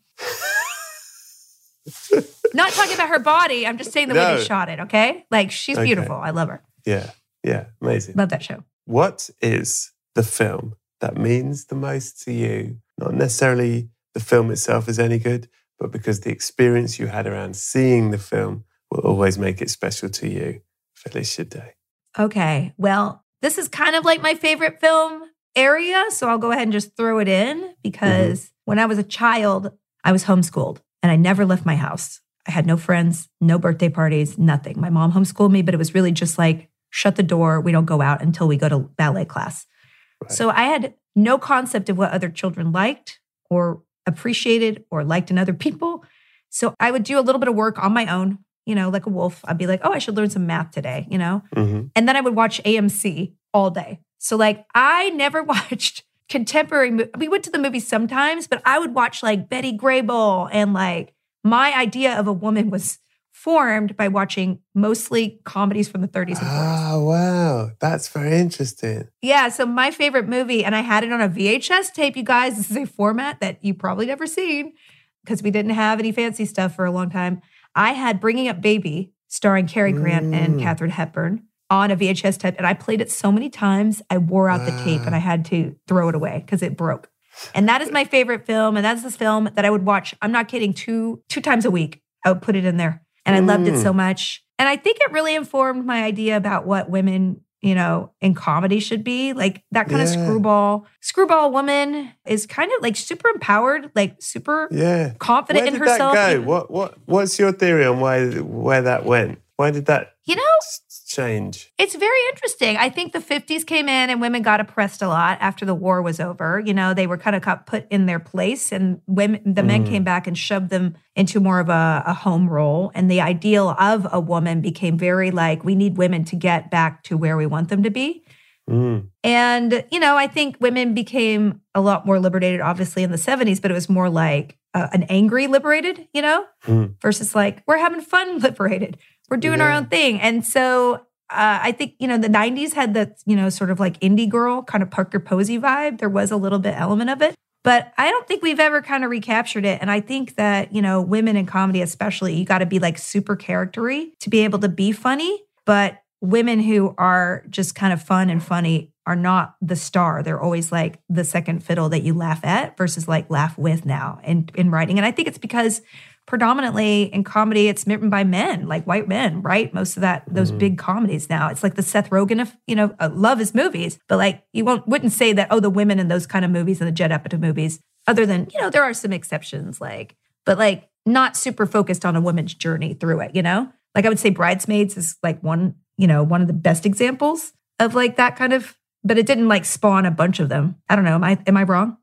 Speaker 4: Not talking about her body. I'm just saying the way
Speaker 1: No.
Speaker 4: they shot it, okay? Like she's
Speaker 1: Okay.
Speaker 4: beautiful. I love her.
Speaker 1: Yeah. Yeah. Amazing.
Speaker 4: Love that show.
Speaker 1: What is the film that means the most to you? Not necessarily the film itself is any good, but because the experience you had around seeing the film will always make it special to you. Felicia Day.
Speaker 4: Okay. Well, this is kind of like my favorite film area. So I'll go ahead and just throw it in because
Speaker 1: Mm-hmm.
Speaker 4: when I was a child, I was homeschooled and I never left my house. I had no friends, no birthday parties, nothing. My mom homeschooled me, but it was really just like, shut the door. We don't go out until we go to ballet class.
Speaker 1: Right.
Speaker 4: So I had no concept of what other children liked or appreciated or liked in other people. So I would do a little bit of work on my own, you know, like a wolf. I'd be like, oh, I should learn some math today, you know?
Speaker 1: Mm-hmm.
Speaker 4: And then I would watch A M C all day. So like I never watched contemporary. Mo- we went to the movies sometimes, but I would watch like Betty Grable, and like my idea of a woman was formed by watching mostly comedies from the thirties and forties.
Speaker 1: Oh, wow. That's very interesting.
Speaker 4: Yeah, so my favorite movie, and I had it on a V H S tape, you guys. This is a format that you probably never seen because we didn't have any fancy stuff for a long time. I had Bringing Up Baby, starring Cary Grant and
Speaker 1: Mm.
Speaker 4: Katharine Hepburn, on a V H S tape, and I played it so many times, I wore out the tape and I had to throw it away because it broke. And that is my favorite film, and that's this film that I would watch, I'm not kidding, two two times a week. I would put it in there, and I loved it
Speaker 1: Mm.
Speaker 4: so much. And I think it really informed my idea about what women, you know, in comedy should be. Like that kind of
Speaker 1: Yeah.
Speaker 4: screwball, screwball woman is kind of like super empowered, like super
Speaker 1: Yeah.
Speaker 4: confident
Speaker 1: Where
Speaker 4: in
Speaker 1: did
Speaker 4: herself.
Speaker 1: that go?
Speaker 4: even-
Speaker 1: What what what's your theory on why where that went? Why did that
Speaker 4: You know,
Speaker 1: s- change?
Speaker 4: it's very interesting. I think the fifties came in and women got oppressed a lot after the war was over. You know, they were kind of got put in their place, and women, the men
Speaker 1: Mm.
Speaker 4: came back and shoved them into more of a, a home role. And the ideal of a woman became very like, we need women to get back to where we want them to be.
Speaker 1: Mm.
Speaker 4: And, you know, I think women became a lot more liberated, obviously, in the seventies, but it was more like uh, an angry liberated, you know,
Speaker 1: Mm.
Speaker 4: versus like, we're having fun liberated. We're doing our
Speaker 1: Yeah.
Speaker 4: own thing. And so uh, I think, you know, the nineties had that, you know, sort of like indie girl kind of Parker Posey vibe. There was a little bit element of it. But I don't think we've ever kind of recaptured it. And I think that, you know, women in comedy especially, you got to be like super charactery to be able to be funny. But women who are just kind of fun and funny are not the star. They're always like the second fiddle that you laugh at versus like laugh with now in, in writing. And I think it's because predominantly in comedy, it's written by men, like white men, right? Most of that, those
Speaker 1: Mhm.
Speaker 4: big comedies now. It's like the Seth Rogen of, you know, uh, love his movies, but like you won't, wouldn't say that, oh, the women in those kind of movies and the Judd Apatow movies, other than, you know, there are some exceptions, like, but like not super focused on a woman's journey through it, you know? Like I would say Bridesmaids is like one, you know, one of the best examples of like that kind of, but it didn't like spawn a bunch of them. I don't know. Am I am I wrong?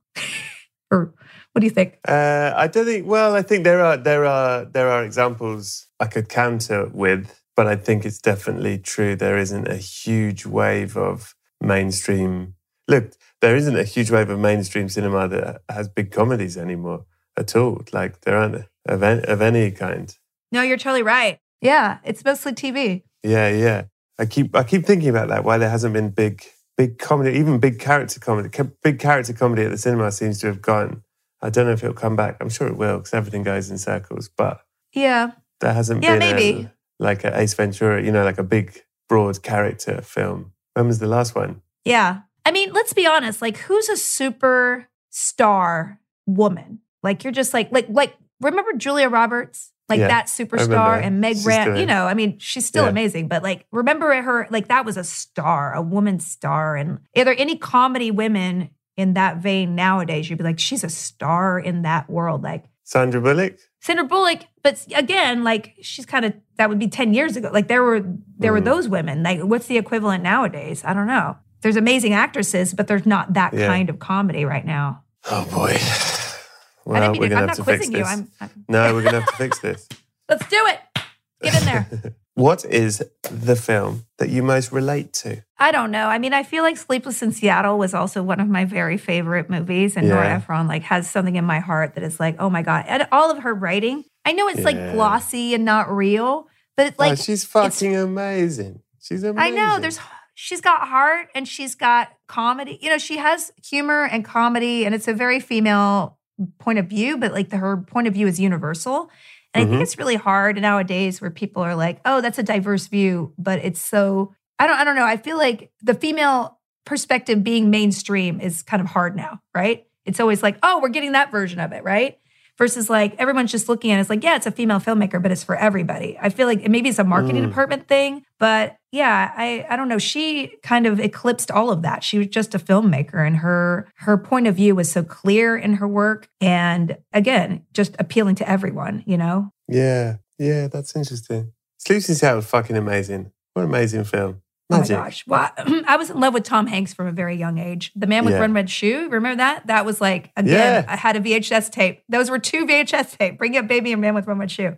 Speaker 4: Or what do you think?
Speaker 1: Uh, I don't think. Well, I think there are there are there are examples I could counter with, but I think it's definitely true. There isn't a huge wave of mainstream. Look, there isn't a huge wave of mainstream cinema that has big comedies anymore at all. Like there aren't of any, of any kind.
Speaker 4: No, you're totally right. Yeah, it's mostly T V.
Speaker 1: Yeah, yeah. I keep I keep thinking about that. Why there hasn't been big big comedy, even big character comedy. Big character comedy at the cinema seems to have gone. I don't know if it'll come back. I'm sure it will because everything goes in circles. But
Speaker 4: yeah,
Speaker 1: there hasn't
Speaker 4: yeah,
Speaker 1: been
Speaker 4: maybe.
Speaker 1: A, like an Ace Ventura, you know, like a big broad character film. When was the last one?
Speaker 4: Yeah, I mean, let's be honest. Like, who's a super star woman? Like, you're just like like like. Remember Julia Roberts? Like
Speaker 1: Yeah,
Speaker 4: that superstar and Meg
Speaker 1: She's
Speaker 4: Rant,
Speaker 1: doing-
Speaker 4: you know, I mean, she's still
Speaker 1: Yeah.
Speaker 4: amazing, but like, remember her, like that was a star, a woman star. And are there any comedy women in that vein nowadays? You'd be like, she's a star in that world. Like
Speaker 1: Sandra Bullock?
Speaker 4: Sandra Bullock, but again, like she's kind of, that would be ten years ago. Like there were, there were
Speaker 1: Mm.
Speaker 4: those women. Like what's the equivalent nowadays? I don't know. There's amazing actresses, but there's not that
Speaker 1: Yeah.
Speaker 4: kind of comedy right now.
Speaker 1: Oh boy. Well,
Speaker 4: I didn't mean
Speaker 1: we're
Speaker 4: to,
Speaker 1: gonna
Speaker 4: I'm
Speaker 1: have
Speaker 4: not
Speaker 1: to fix
Speaker 4: quizzing you.
Speaker 1: this.
Speaker 4: I'm, I'm,
Speaker 1: No, we're gonna have to fix this.
Speaker 4: let's do it. Get in there.
Speaker 1: What is the film that you most relate to?
Speaker 4: I don't know. I mean, I feel like Sleepless in Seattle was also one of my very favorite movies. And Nora
Speaker 1: Yeah.
Speaker 4: Ephron like has something in my heart that is like, oh my God. And all of her writing, I know it's like
Speaker 1: Yeah.
Speaker 4: glossy and not real, but it's like,
Speaker 1: oh, she's fucking amazing. She's amazing.
Speaker 4: I know there's, she's got heart and she's got comedy. You know, she has humor and comedy and it's a very female point of view, but like the, her point of view is universal. And I think
Speaker 1: Mhm.
Speaker 4: it's really hard nowadays where people are like, oh, that's a diverse view, but it's so, I don't, I don't know. I feel like the female perspective being mainstream is kind of hard now, right? It's always like, oh, we're getting that version of it, right? Versus like everyone's just looking at it, it's like, yeah, it's a female filmmaker, but it's for everybody. I feel like maybe it's a marketing
Speaker 1: Mm.
Speaker 4: department thing, but yeah, I, I don't know. She kind of eclipsed all of that. She was just a filmmaker and her her point of view was so clear in her work. And again, just appealing to everyone, you know?
Speaker 1: Yeah, yeah, that's interesting. Sleepless in Seattle was fucking amazing. What an amazing film. Magic.
Speaker 4: Oh my gosh. Well, I was in love with Tom Hanks from a very young age. The Man with
Speaker 1: Yeah.
Speaker 4: One Red Shoe, remember that? That was like, again,
Speaker 1: Yeah.
Speaker 4: I had a V H S tape. Those were two V H S tape. Bring Up Baby and Man with One Red Shoe.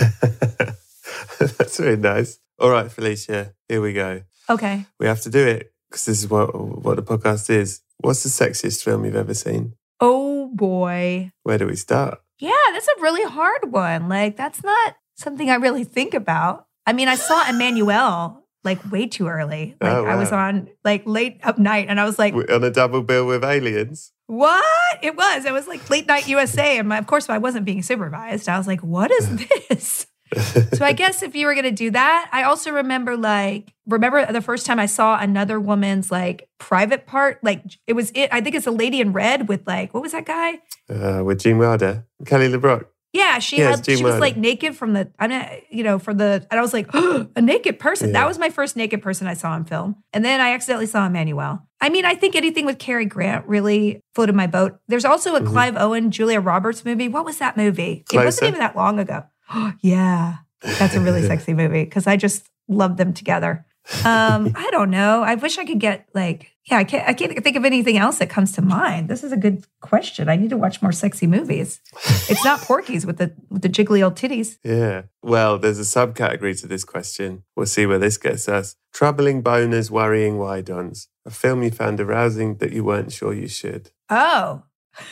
Speaker 1: That's really nice. All right, Felicia, here we go.
Speaker 4: Okay.
Speaker 1: We have to do it because this is what what the podcast is. What's the sexiest film you've ever seen?
Speaker 4: Oh boy.
Speaker 1: Where do we start?
Speaker 4: Yeah, that's a really hard one. Like, that's not something I really think about. I mean, I saw Emmanuel like way too early. Like,
Speaker 1: Oh,
Speaker 4: I was
Speaker 1: wow.
Speaker 4: on like late up night and I was like,
Speaker 1: On a double bill with aliens?
Speaker 4: what? It was. It was like late night U S A. And my, of course, I wasn't being supervised. I was like, what is this? So I guess if you were going to do that, I also remember like, remember the first time I saw another woman's like private part? Like it was it. I think it's a Lady in Red with like, what was that guy?
Speaker 1: Uh, with Gene Wilder, Kelly LeBrock.
Speaker 4: Yeah, she
Speaker 1: Yeah,
Speaker 4: had,
Speaker 1: it's Gene
Speaker 4: she was
Speaker 1: Wilder.
Speaker 4: like naked from the, I'm not, you know, for the, and I was like, oh, a naked person.
Speaker 1: Yeah.
Speaker 4: That was my first naked person I saw in film. And then I accidentally saw Emmanuel. I mean, I think anything with Cary Grant really floated my boat. There's also a
Speaker 1: Mhm.
Speaker 4: Clive Owen, Julia Roberts movie. What was that movie? It wasn't
Speaker 1: Closer.
Speaker 4: even that long ago. Yeah, that's a really sexy movie because I just love them together. Um, I don't know. I wish I could get like, yeah, I can't, I can't think of anything else that comes to mind. This is a good question. I need to watch more sexy movies. It's not Porky's with the with the jiggly old titties.
Speaker 1: Yeah. Well, there's a subcategory to this question. We'll see where this gets us. Troubling boners, worrying wide-ons. A film you found arousing that you weren't sure you should.
Speaker 4: Oh,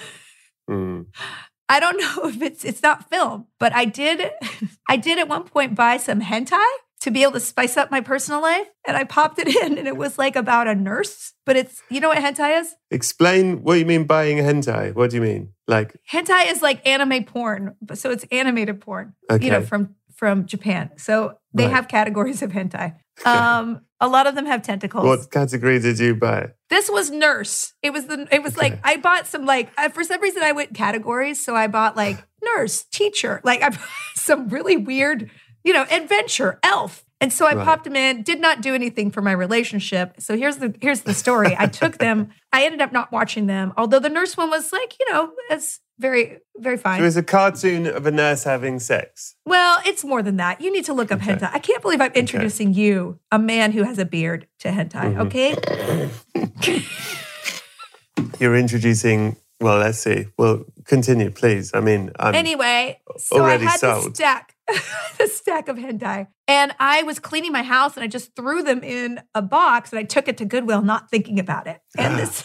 Speaker 1: Hmm.
Speaker 4: I don't know if it's it's not film, but I did I did at one point buy some hentai to be able to spice up my personal life, and I popped it in, and it was like about a nurse. But it's, you know what hentai is?
Speaker 1: Explain what you mean buying hentai. What do you mean? Like,
Speaker 4: Hentai is like anime porn, but so it's animated porn.
Speaker 1: okay.
Speaker 4: You know, from from Japan. So they
Speaker 1: Right.
Speaker 4: have categories of hentai. Um, a lot of them have tentacles.
Speaker 1: What category did you buy?
Speaker 4: This was nurse. It was the. It was like
Speaker 1: Okay.
Speaker 4: I bought some like uh, for some reason I went categories. So I bought like nurse, teacher, like I bought some really weird, you know, adventure, elf. And so I
Speaker 1: Right.
Speaker 4: popped them in. Did not do anything for my relationship. So here's the here's the story. I took them. I ended up not watching them. Although the nurse one was like, you know, it's very, very fine.
Speaker 1: So it's a cartoon of a nurse having sex.
Speaker 4: Well, it's more than that. You need to look up
Speaker 1: Okay.
Speaker 4: hentai. I can't believe I'm introducing okay. you, a man who has a beard, to hentai, mm-hmm. okay?
Speaker 1: You're introducing, well, let's see. Well, continue, please. I mean, I'm
Speaker 4: Anyway, so
Speaker 1: already
Speaker 4: I had
Speaker 1: sold.
Speaker 4: this stack, this stack of hentai. And I was cleaning my house and I just threw them in a box and I took it to Goodwill, not thinking about it. And this...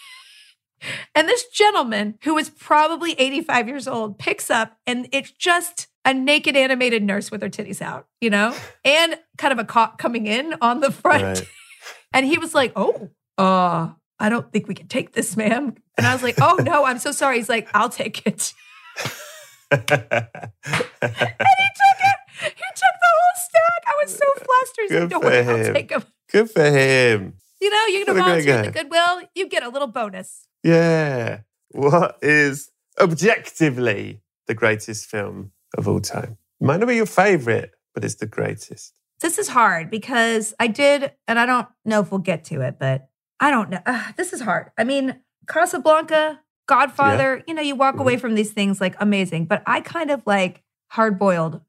Speaker 4: And this gentleman, who is probably eighty-five years old, picks up and it's just a naked animated nurse with her titties out, you know, and kind of a cop coming in on the front. Right. And he was like, oh, uh, I don't think we can take this, ma'am. And I was like, oh, no, I'm so sorry. He's like, I'll take it. And he took it. He took the whole stack. I was so flustered. He's like, don't worry, I'll take him.
Speaker 1: Good for him.
Speaker 4: You know, you're going to volunteer at the Goodwill, you get a little bonus.
Speaker 1: Yeah. What is objectively the greatest film of all time? Might not be your favorite, but it's the greatest.
Speaker 4: This is hard because I did, and I don't know if we'll get to it, but I don't know. Uh, this is hard. I mean, Casablanca, Godfather, yeah. you know, you walk mm-hmm. away from these things like amazing, but I kind of like Hard Boiled,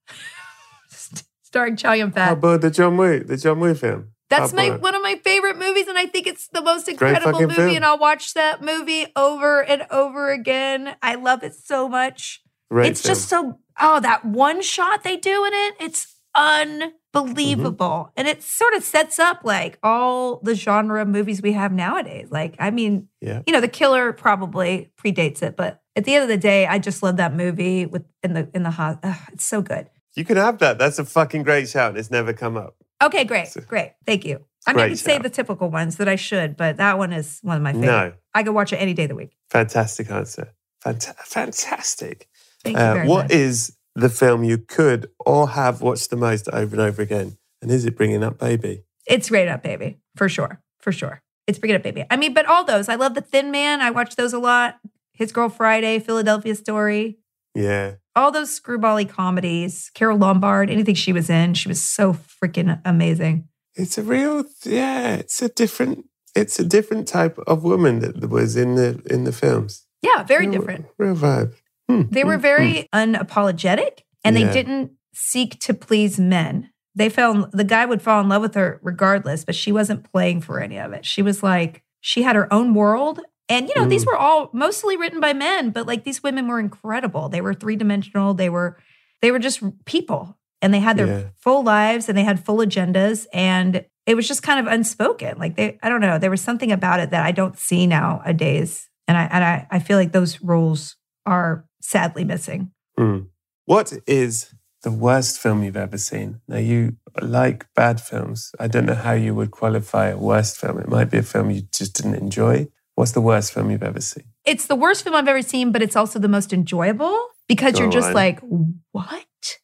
Speaker 4: starring Chow Yun-fat.
Speaker 1: How about the John Woo, the John Woo film?
Speaker 4: That's my one of my favorite movies, and I think it's the most incredible movie, film. And I'll watch that movie over and over again. I love it so much. Great it's film. Just so, oh, that one shot they do in it, it's unbelievable. Mm-hmm. And it sort of sets up like all the genre movies we have nowadays. Like, I mean, yeah. you know, The Killer probably predates it, but at the end of the day, I just love that movie with in the, in the, uh, it's so good.
Speaker 1: You can have that. That's a fucking great shout. It's never come up.
Speaker 4: Okay, great, great. Thank you. I mean, I could say the typical ones that I should, but that one is one of my favorite. No. I could watch it any day of the week.
Speaker 1: Fantastic answer. Fant- fantastic.
Speaker 4: Thank you very
Speaker 1: uh, what
Speaker 4: much.
Speaker 1: is the film you could or have watched the most over and over again? And is it Bringing Up Baby?
Speaker 4: It's Bringing Up Baby, for sure, for sure. It's Bringing Up Baby. I mean, but all those. I love The Thin Man. I watch those a lot. His Girl Friday, Philadelphia Story.
Speaker 1: Yeah.
Speaker 4: All those screwball-y comedies. Carol Lombard, anything she was in, she was so freaking amazing.
Speaker 1: It's a real, yeah, it's a different, it's a different type of woman that was in the in the films.
Speaker 4: Yeah, very
Speaker 1: real,
Speaker 4: different.
Speaker 1: Real vibe. Hmm.
Speaker 4: They were very hmm. unapologetic, and yeah. they didn't seek to please men. They fell, the guy would fall in love with her regardless, but she wasn't playing for any of it. She was like, she had her own world. And, you know, mm. these were all mostly written by men, but like these women were incredible. They were three-dimensional. They were, they were just people. And they had their yeah. full lives and they had full agendas. And it was just kind of unspoken. Like they, I don't know, there was something about it that I don't see nowadays. And I, and I, I feel like those rules are sadly missing.
Speaker 1: Mm. What is the worst film you've ever seen? Now, you like bad films. I don't know how you would qualify a worst film. It might be a film you just didn't enjoy. What's the worst film you've ever seen?
Speaker 4: It's the worst film I've ever seen, but it's also the most enjoyable because Go you're just on. like, what?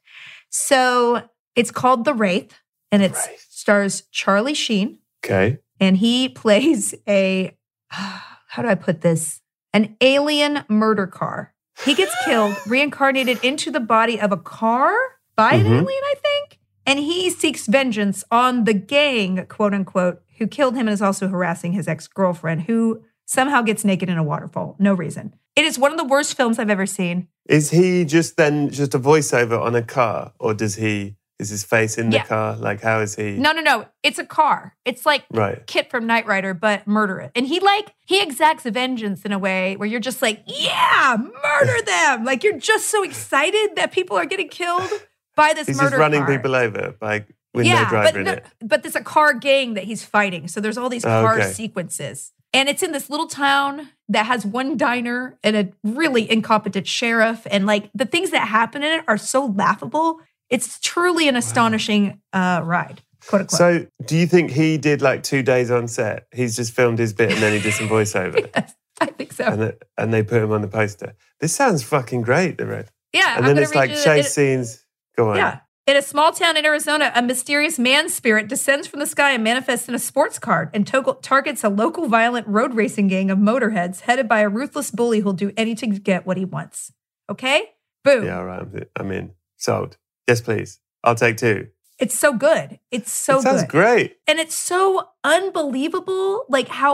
Speaker 4: So it's called The Wraith, and it Wraith. stars Charlie Sheen.
Speaker 1: Okay.
Speaker 4: And he plays a, how do I put this? An alien murder car. He gets killed, reincarnated into the body of a car by an mm-hmm. alien, I think. And he seeks vengeance on the gang, quote unquote, who killed him and is also harassing his ex-girlfriend, who somehow gets naked in a waterfall. No reason. It is one of the worst films I've ever seen.
Speaker 1: Is he just then just a voiceover on a car? Or does he, is his face in the yeah. car? Like, how is he?
Speaker 4: No, no, no. It's a car. It's like right. Kit from Knight Rider, but murder it. And he like, he exacts vengeance in a way where you're just like, yeah, murder them. Like, you're just so excited that people are getting killed by this
Speaker 1: he's
Speaker 4: murder
Speaker 1: just running
Speaker 4: car.
Speaker 1: people over by with
Speaker 4: yeah,
Speaker 1: no driver
Speaker 4: but,
Speaker 1: in
Speaker 4: no,
Speaker 1: it.
Speaker 4: But there's a car gang that he's fighting. So there's all these
Speaker 1: oh,
Speaker 4: car
Speaker 1: okay.
Speaker 4: sequences. And it's in this little town that has one diner and a really incompetent sheriff. And like the things that happen in it are so laughable. It's truly an astonishing uh, ride, quote unquote.
Speaker 1: So do you think he did like two days on set? He's just filmed his bit and then he did some voiceover?
Speaker 4: Yes, I think so.
Speaker 1: And, it, and they put him on the poster. This sounds fucking great, The Red.
Speaker 4: Yeah.
Speaker 1: And
Speaker 4: I'm
Speaker 1: then it's like
Speaker 4: you,
Speaker 1: chase
Speaker 4: it,
Speaker 1: scenes. Go on.
Speaker 4: Yeah. In a small town in Arizona, a mysterious man spirit descends from the sky and manifests in a sports car and to- targets a local violent road racing gang of motorheads headed by a ruthless bully who'll do anything to get what he wants. Okay? Boom.
Speaker 1: Yeah, all right. I'm in. Sold. Yes, please. I'll take two.
Speaker 4: It's so good. It's so
Speaker 1: it sounds
Speaker 4: good.
Speaker 1: great.
Speaker 4: And it's so unbelievable, like how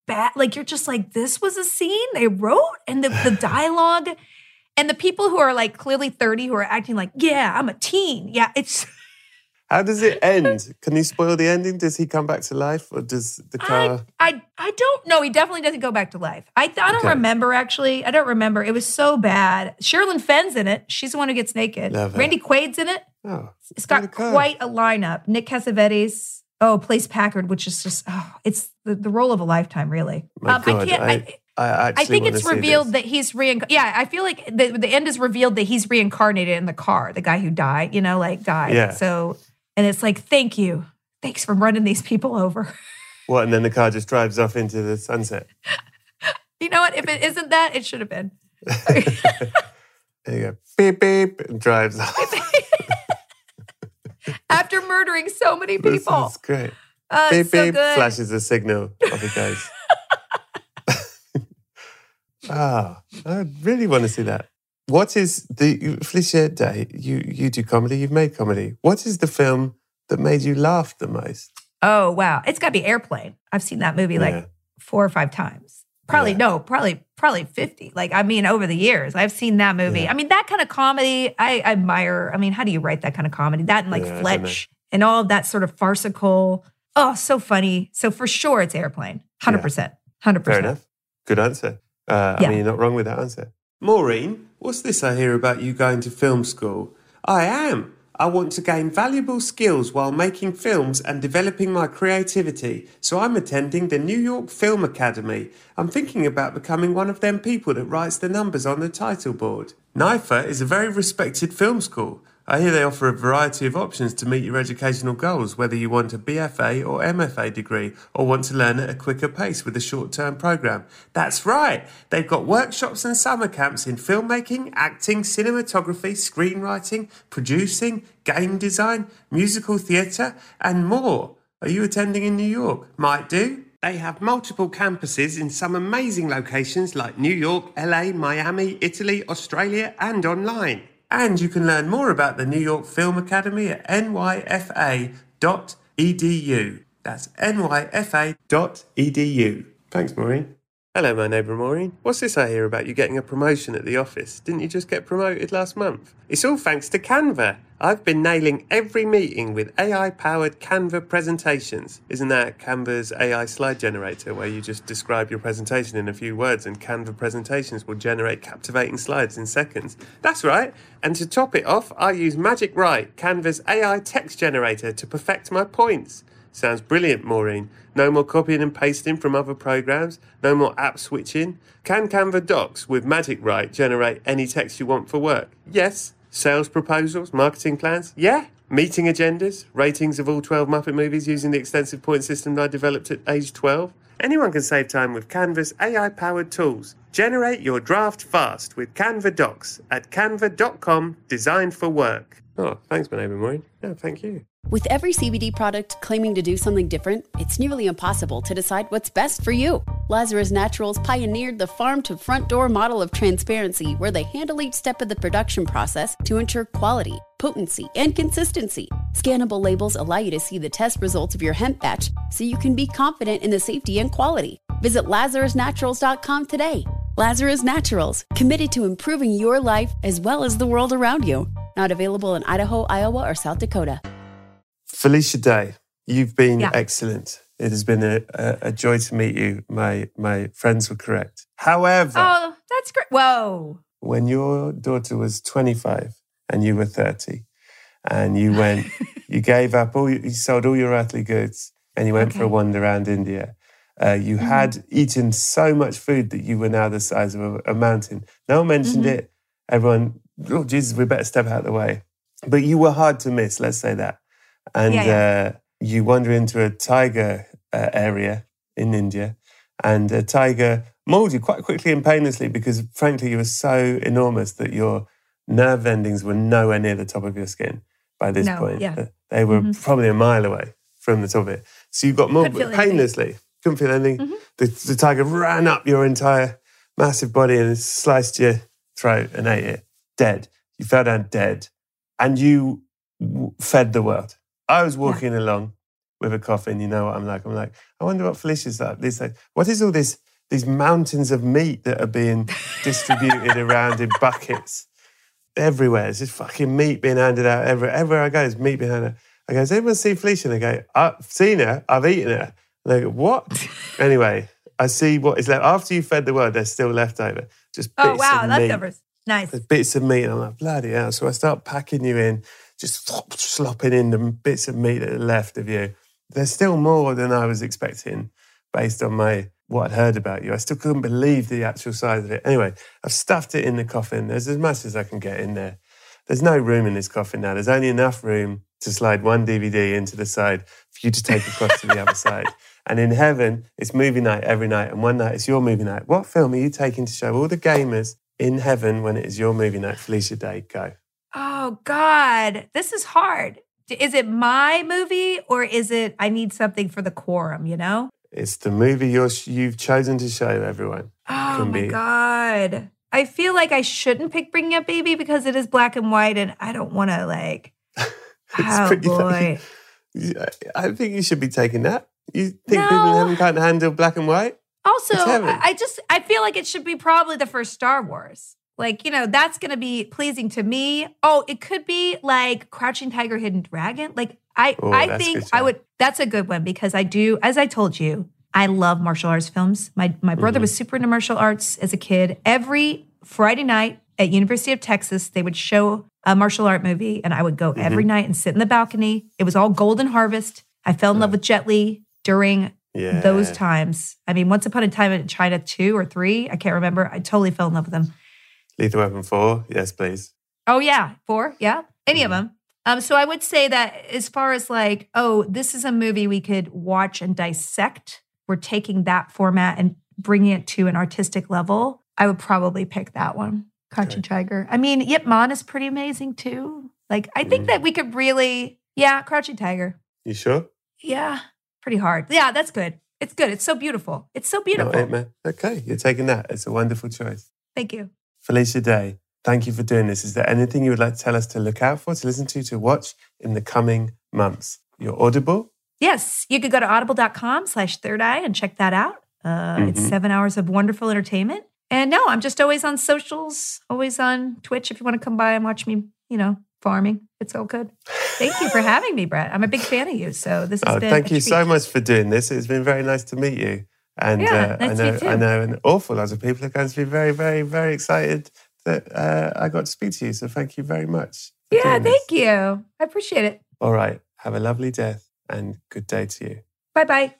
Speaker 4: bad. Like, you're just like, this was a scene they wrote? And the, the dialogue and the people who are like clearly thirty who are acting like, yeah, I'm a teen. Yeah, it's...
Speaker 1: How does it end? Can you spoil the ending? Does he come back to life, or does the car...
Speaker 4: I, I, I don't know. He definitely doesn't go back to life. I, I don't
Speaker 1: Okay.
Speaker 4: remember, actually. I don't remember. It was so bad. Sherilyn Fenn's in it. She's the one who gets naked.
Speaker 1: Love her.
Speaker 4: Randy Quaid's in it.
Speaker 1: Oh,
Speaker 4: It's
Speaker 1: what a
Speaker 4: got
Speaker 1: car.
Speaker 4: quite a lineup. Nick Cassavetes. Oh, plays Packard, which is just, oh, it's the, the role of a lifetime, really.
Speaker 1: My
Speaker 4: Um,
Speaker 1: God,
Speaker 4: I can't...
Speaker 1: I,
Speaker 4: I,
Speaker 1: I actually
Speaker 4: I think
Speaker 1: want
Speaker 4: it's
Speaker 1: to see
Speaker 4: revealed
Speaker 1: this.
Speaker 4: that he's reincarnated. Yeah, I feel like the, the end is revealed that he's reincarnated in the car, the guy who died, you know, like died.
Speaker 1: Yeah.
Speaker 4: So, and it's like, thank you. Thanks for running these people over.
Speaker 1: What, and then the car just drives off into the sunset?
Speaker 4: You know what? If it isn't that, it should have been.
Speaker 1: There you go. Beep, beep, and drives off.
Speaker 4: After murdering so many
Speaker 1: This
Speaker 4: people.
Speaker 1: is great.
Speaker 4: Uh,
Speaker 1: Beep,
Speaker 4: it's so
Speaker 1: beep,
Speaker 4: good.
Speaker 1: flashes a signal. Off it goes. Ah, I really want to see that. What is the, Felicia Day, you, you do comedy, you've made comedy. What is the film that made you laugh the most?
Speaker 4: Oh, wow. It's got to be Airplane. I've seen that movie like
Speaker 1: Yeah.
Speaker 4: four or five times. Probably,
Speaker 1: Yeah.
Speaker 4: no, probably, probably fifty. Like, I mean, over the years, I've seen that movie.
Speaker 1: Yeah.
Speaker 4: I mean, that kind of comedy, I, I admire. I mean, how do you write that kind of comedy? That and like
Speaker 1: Yeah, I don't
Speaker 4: Fletch and all of that sort of farcical. Oh, so funny. So for sure, it's Airplane. one hundred percent. one hundred
Speaker 1: Fair
Speaker 4: percent.
Speaker 1: enough. Good answer. Uh, I
Speaker 4: Yeah.
Speaker 1: mean, you're not wrong with that answer. Maureen, what's this I hear about you going to film school? I am. I want to gain valuable skills while making films and developing my creativity. So I'm attending the New York Film Academy. I'm thinking about becoming one of them people that writes the numbers on the title board. NYFA is a very respected film school. I hear they offer a variety of options to meet your educational goals, whether you want a B F A or M F A degree or want to learn at a quicker pace with a short-term program. That's right! They've got workshops and summer camps in filmmaking, acting, cinematography, screenwriting, producing, game design, musical theatre, and more. Are you attending in New York? Might do. They have multiple campuses in some amazing locations like New York, L A, Miami, Italy, Australia, and online. And you can learn more about the New York Film Academy at N Y F A dot E D U. That's N Y F A dot E D U. Thanks, Maureen. Hello, my neighbour Maureen. What's this I hear about you getting a promotion at the office? Didn't you just get promoted last month? It's all thanks to Canva. I've been nailing every meeting with A I-powered Canva presentations. Isn't that Canva's A I slide generator, where you just describe your presentation in a few words and Canva presentations will generate captivating slides in seconds? That's right. And to top it off, I use Magic Write, Canva's A I text generator, to perfect my points. Sounds brilliant, Maureen. No more copying and pasting from other programs. No more app switching. Can Canva Docs with Magic Write generate any text you want for work? Yes. Sales proposals, marketing plans? Yeah. Meeting agendas, ratings of all twelve Muppet movies using the extensive point system I developed at age twelve? Anyone can save time with Canva's A I-powered tools. Generate your draft fast with Canva Docs at canva dot com, designed for work. Oh, thanks, my neighbour Maureen. No, thank you.
Speaker 5: With every C B D product claiming to do something different, it's nearly impossible to decide what's best for you. Lazarus Naturals pioneered the farm-to-front-door model of transparency, where they handle each step of the production process to ensure quality, potency, and consistency. Scannable labels allow you to see the test results of your hemp batch, so you can be confident in the safety and quality. Visit lazarus naturals dot com today. Lazarus Naturals, committed to improving your life as well as the world around you. Not available in Idaho, Iowa, or South Dakota.
Speaker 1: Felicia Day, you've been
Speaker 4: Yeah.
Speaker 1: excellent. It has been a, a, a joy to meet you. My my friends were correct. However,
Speaker 4: Oh, that's great. Whoa.
Speaker 1: when your daughter was twenty-five and you were thirty, and you went, you gave up all, you sold all your earthly goods, and you went for a
Speaker 4: Okay.
Speaker 1: wander around India. Uh, you
Speaker 4: Mhm.
Speaker 1: had eaten so much food that you were now the size of a, a mountain. No one mentioned
Speaker 4: Mhm.
Speaker 1: it. Everyone, oh Jesus, we better step out of the way. But you were hard to miss. Let's say that. And
Speaker 4: Yeah, yeah.
Speaker 1: Uh, you wander into a tiger uh, area in India, and a tiger mauled you quite quickly and painlessly because, frankly, you were so enormous that your nerve endings were nowhere near the top of your skin by this
Speaker 4: No,
Speaker 1: point.
Speaker 4: yeah.
Speaker 1: Uh, They were
Speaker 4: Mhm.
Speaker 1: probably a mile away from the top of it. So you got mauled
Speaker 4: Couldn't feel
Speaker 1: but
Speaker 4: anything.
Speaker 1: painlessly. Couldn't feel anything.
Speaker 4: Mhm.
Speaker 1: The, the tiger ran up your entire massive body and sliced your throat and ate it. Dead. You fell down dead. And you w- fed the world. I was walking along with a coffin, you know what I'm like. I'm like, I wonder what Felicia's like. This, like, what is all this? These mountains of meat that are being distributed around in buckets everywhere. It's just fucking meat being handed out everywhere. Everywhere I go, there's meat being handed out. I go, has anyone seen Felicia? And they go, I've seen her. I've eaten her. And they go, what? Anyway, I see what is left. After you fed the world, there's still left over. Just bits
Speaker 4: oh, wow,
Speaker 1: of
Speaker 4: leftovers.
Speaker 1: Meat.
Speaker 4: Nice.
Speaker 1: There's bits of meat. And I'm like, bloody hell. So I start packing you in, just slopping in the bits of meat that are left of you. There's still more than I was expecting based on my what I'd heard about you. I still couldn't believe the actual size of it. Anyway, I've stuffed it in the coffin. There's as much as I can get in there. There's no room in this coffin now. There's only enough room to slide one D V D into the side for you to take across to the other side. And in heaven, it's movie night every night, and one night it's your movie night. What film are you taking to show all the gamers in heaven when it is your movie night? Felicia Day, go.
Speaker 4: Oh, God. This is hard. Is it my movie or is it I need something for the quorum, you know?
Speaker 1: It's the movie you're, you've chosen to show everyone.
Speaker 4: Oh,
Speaker 1: Can
Speaker 4: my
Speaker 1: be.
Speaker 4: God. I feel like I shouldn't pick Bringing Up Baby because it is black and white and I don't want to like, oh,
Speaker 1: pretty
Speaker 4: boy.
Speaker 1: Funny. I think you should be taking that. You think
Speaker 4: No.
Speaker 1: people haven't can't handle black and white?
Speaker 4: Also,
Speaker 1: It's heaven.
Speaker 4: I I just, I feel like it should be probably the first Star Wars. Like, you know, that's going to be pleasing to me. Oh, it could be like Crouching Tiger, Hidden Dragon. Like, I,
Speaker 1: Oh,
Speaker 4: I
Speaker 1: that's
Speaker 4: think
Speaker 1: good,
Speaker 4: I
Speaker 1: yeah.
Speaker 4: would, that's a good one because I do, as I told you, I love martial arts films. My my brother
Speaker 1: Mm-hmm.
Speaker 4: was super into martial arts as a kid. Every Friday night at University of Texas, they would show a martial art movie and I would go
Speaker 1: Mm-hmm.
Speaker 4: every night and sit in the balcony. It was all Golden Harvest. I fell in love with Jet Li during
Speaker 1: Yeah.
Speaker 4: those times. I mean, Once Upon a Time in China two or three, I can't remember. I totally fell in love with them.
Speaker 1: Lethal Weapon four, yes, please.
Speaker 4: Oh, yeah. Four. Yeah. Any
Speaker 1: Mm-hmm.
Speaker 4: of them. Um, so I would say that as far as like, oh, this is a movie we could watch and dissect, we're taking that format and bringing it to an artistic level, I would probably pick that one, Crouching Tiger. I mean, Yip Man is pretty amazing too. Like, I think
Speaker 1: Mm.
Speaker 4: that we could really, yeah, Crouching Tiger.
Speaker 1: You sure?
Speaker 4: Yeah, pretty hard. Yeah, that's good. It's good. It's so beautiful. It's so beautiful.
Speaker 1: No, man. Okay, you're taking that. It's a wonderful choice.
Speaker 4: Thank you.
Speaker 1: Felicia Day, thank you for doing this. Is there anything you would like to tell us to look out for, to listen to, to watch in the coming months? You're Audible?
Speaker 4: Yes, you could go to audible.com slash third eye and check that out. Uh, It's
Speaker 1: Mhm.
Speaker 4: seven hours of wonderful entertainment. And no, I'm just always on socials, always on Twitch if you want to come by and watch me, you know, farming. It's all good. Thank you for having me, Brett. I'm a big fan of you. So this has
Speaker 1: Oh,
Speaker 4: been
Speaker 1: thank
Speaker 4: a
Speaker 1: you so
Speaker 4: treat.
Speaker 1: much for doing this. It's been very nice to meet you. And
Speaker 4: Yeah,
Speaker 1: uh,
Speaker 4: nice
Speaker 1: I
Speaker 4: to
Speaker 1: know
Speaker 4: meet you
Speaker 1: I
Speaker 4: too.
Speaker 1: know an awful lot of people are going to be very, very, very excited that uh, I got to speak to you. So thank you very much. for
Speaker 4: Yeah,
Speaker 1: doing this.
Speaker 4: thank you. I appreciate it.
Speaker 1: All right. Have a lovely death and good day to you.
Speaker 4: Bye-bye.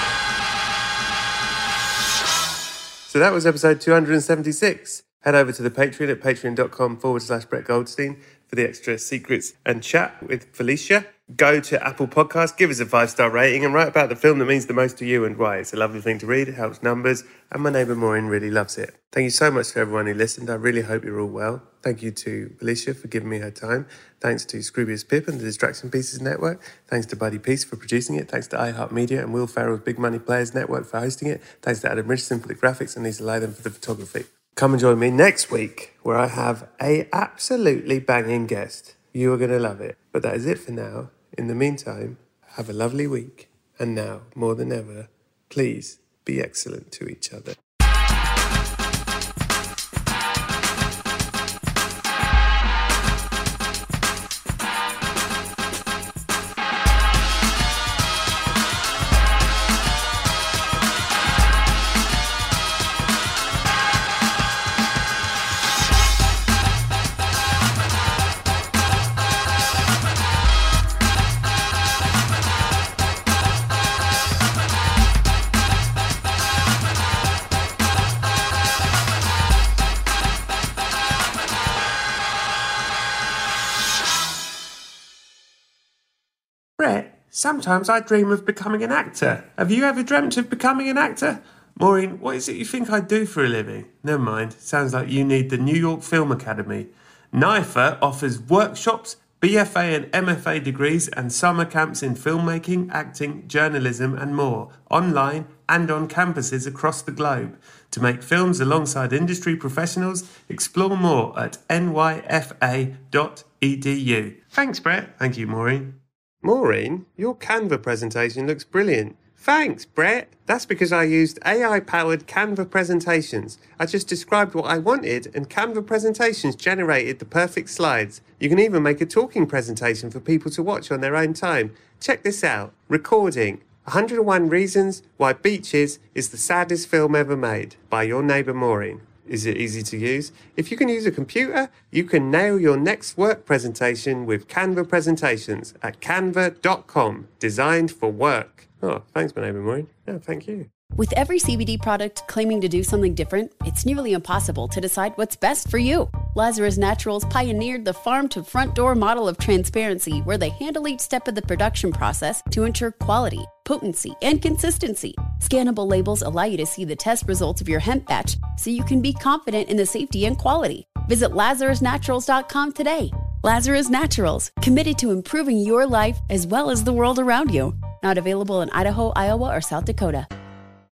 Speaker 1: So that was episode two hundred seventy-six. Head over to the Patreon at patreon.com forward slash Brett Goldstein for the extra secrets and chat with Felicia. Go to Apple Podcasts, give us a five-star rating and write about the film that means the most to you and why. It's a lovely thing to read. It helps numbers. And my neighbour Maureen really loves it. Thank you so much to everyone who listened. I really hope you're all well. Thank you to Felicia for giving me her time. Thanks to Scroobius Pip and the Distraction Pieces Network. Thanks to Buddy Peace for producing it. Thanks to iHeartMedia and Will Ferrell's Big Money Players Network for hosting it. Thanks to Adam Richardson for the graphics and Lisa Lytham for the photography. Come and join me next week where I have a absolutely banging guest. You are going to love it. But that is it for now. In the meantime, have a lovely week. And now, more than ever, please be excellent to each other. Brett, sometimes I dream of becoming an actor. Have you ever dreamt of becoming an actor? Maureen, what is it you think I do for a living? Never mind. Sounds like you need the New York Film Academy. N I F A offers workshops, B F A and M F A degrees and summer camps in filmmaking, acting, journalism and more, online and on campuses across the globe. To make films alongside industry professionals, explore more at n y f a dot e d u. Thanks, Brett. Thank you, Maureen. Maureen, your Canva presentation looks brilliant. Thanks, Brett. That's because I used A I-powered Canva presentations. I just described what I wanted and Canva presentations generated the perfect slides. You can even make a talking presentation for people to watch on their own time. Check this out. Recording. one hundred and one Reasons Why Beaches is the Saddest Film Ever Made by your neighbour Maureen. Is it easy to use? If you can use a computer, you can nail your next work presentation with Canva presentations at canva dot com. Designed for work. Oh, thanks, my neighbour Maureen. Yeah, thank you.
Speaker 5: With every C B D product claiming to do something different, it's nearly impossible to decide what's best for you. Lazarus Naturals pioneered the farm-to-front-door model of transparency where they handle each step of the production process to ensure quality, potency, and consistency. Scannable labels allow you to see the test results of your hemp batch so you can be confident in the safety and quality. Visit lazarus naturals dot com today. Lazarus Naturals, committed to improving your life as well as the world around you. Not available in Idaho, Iowa, or South Dakota.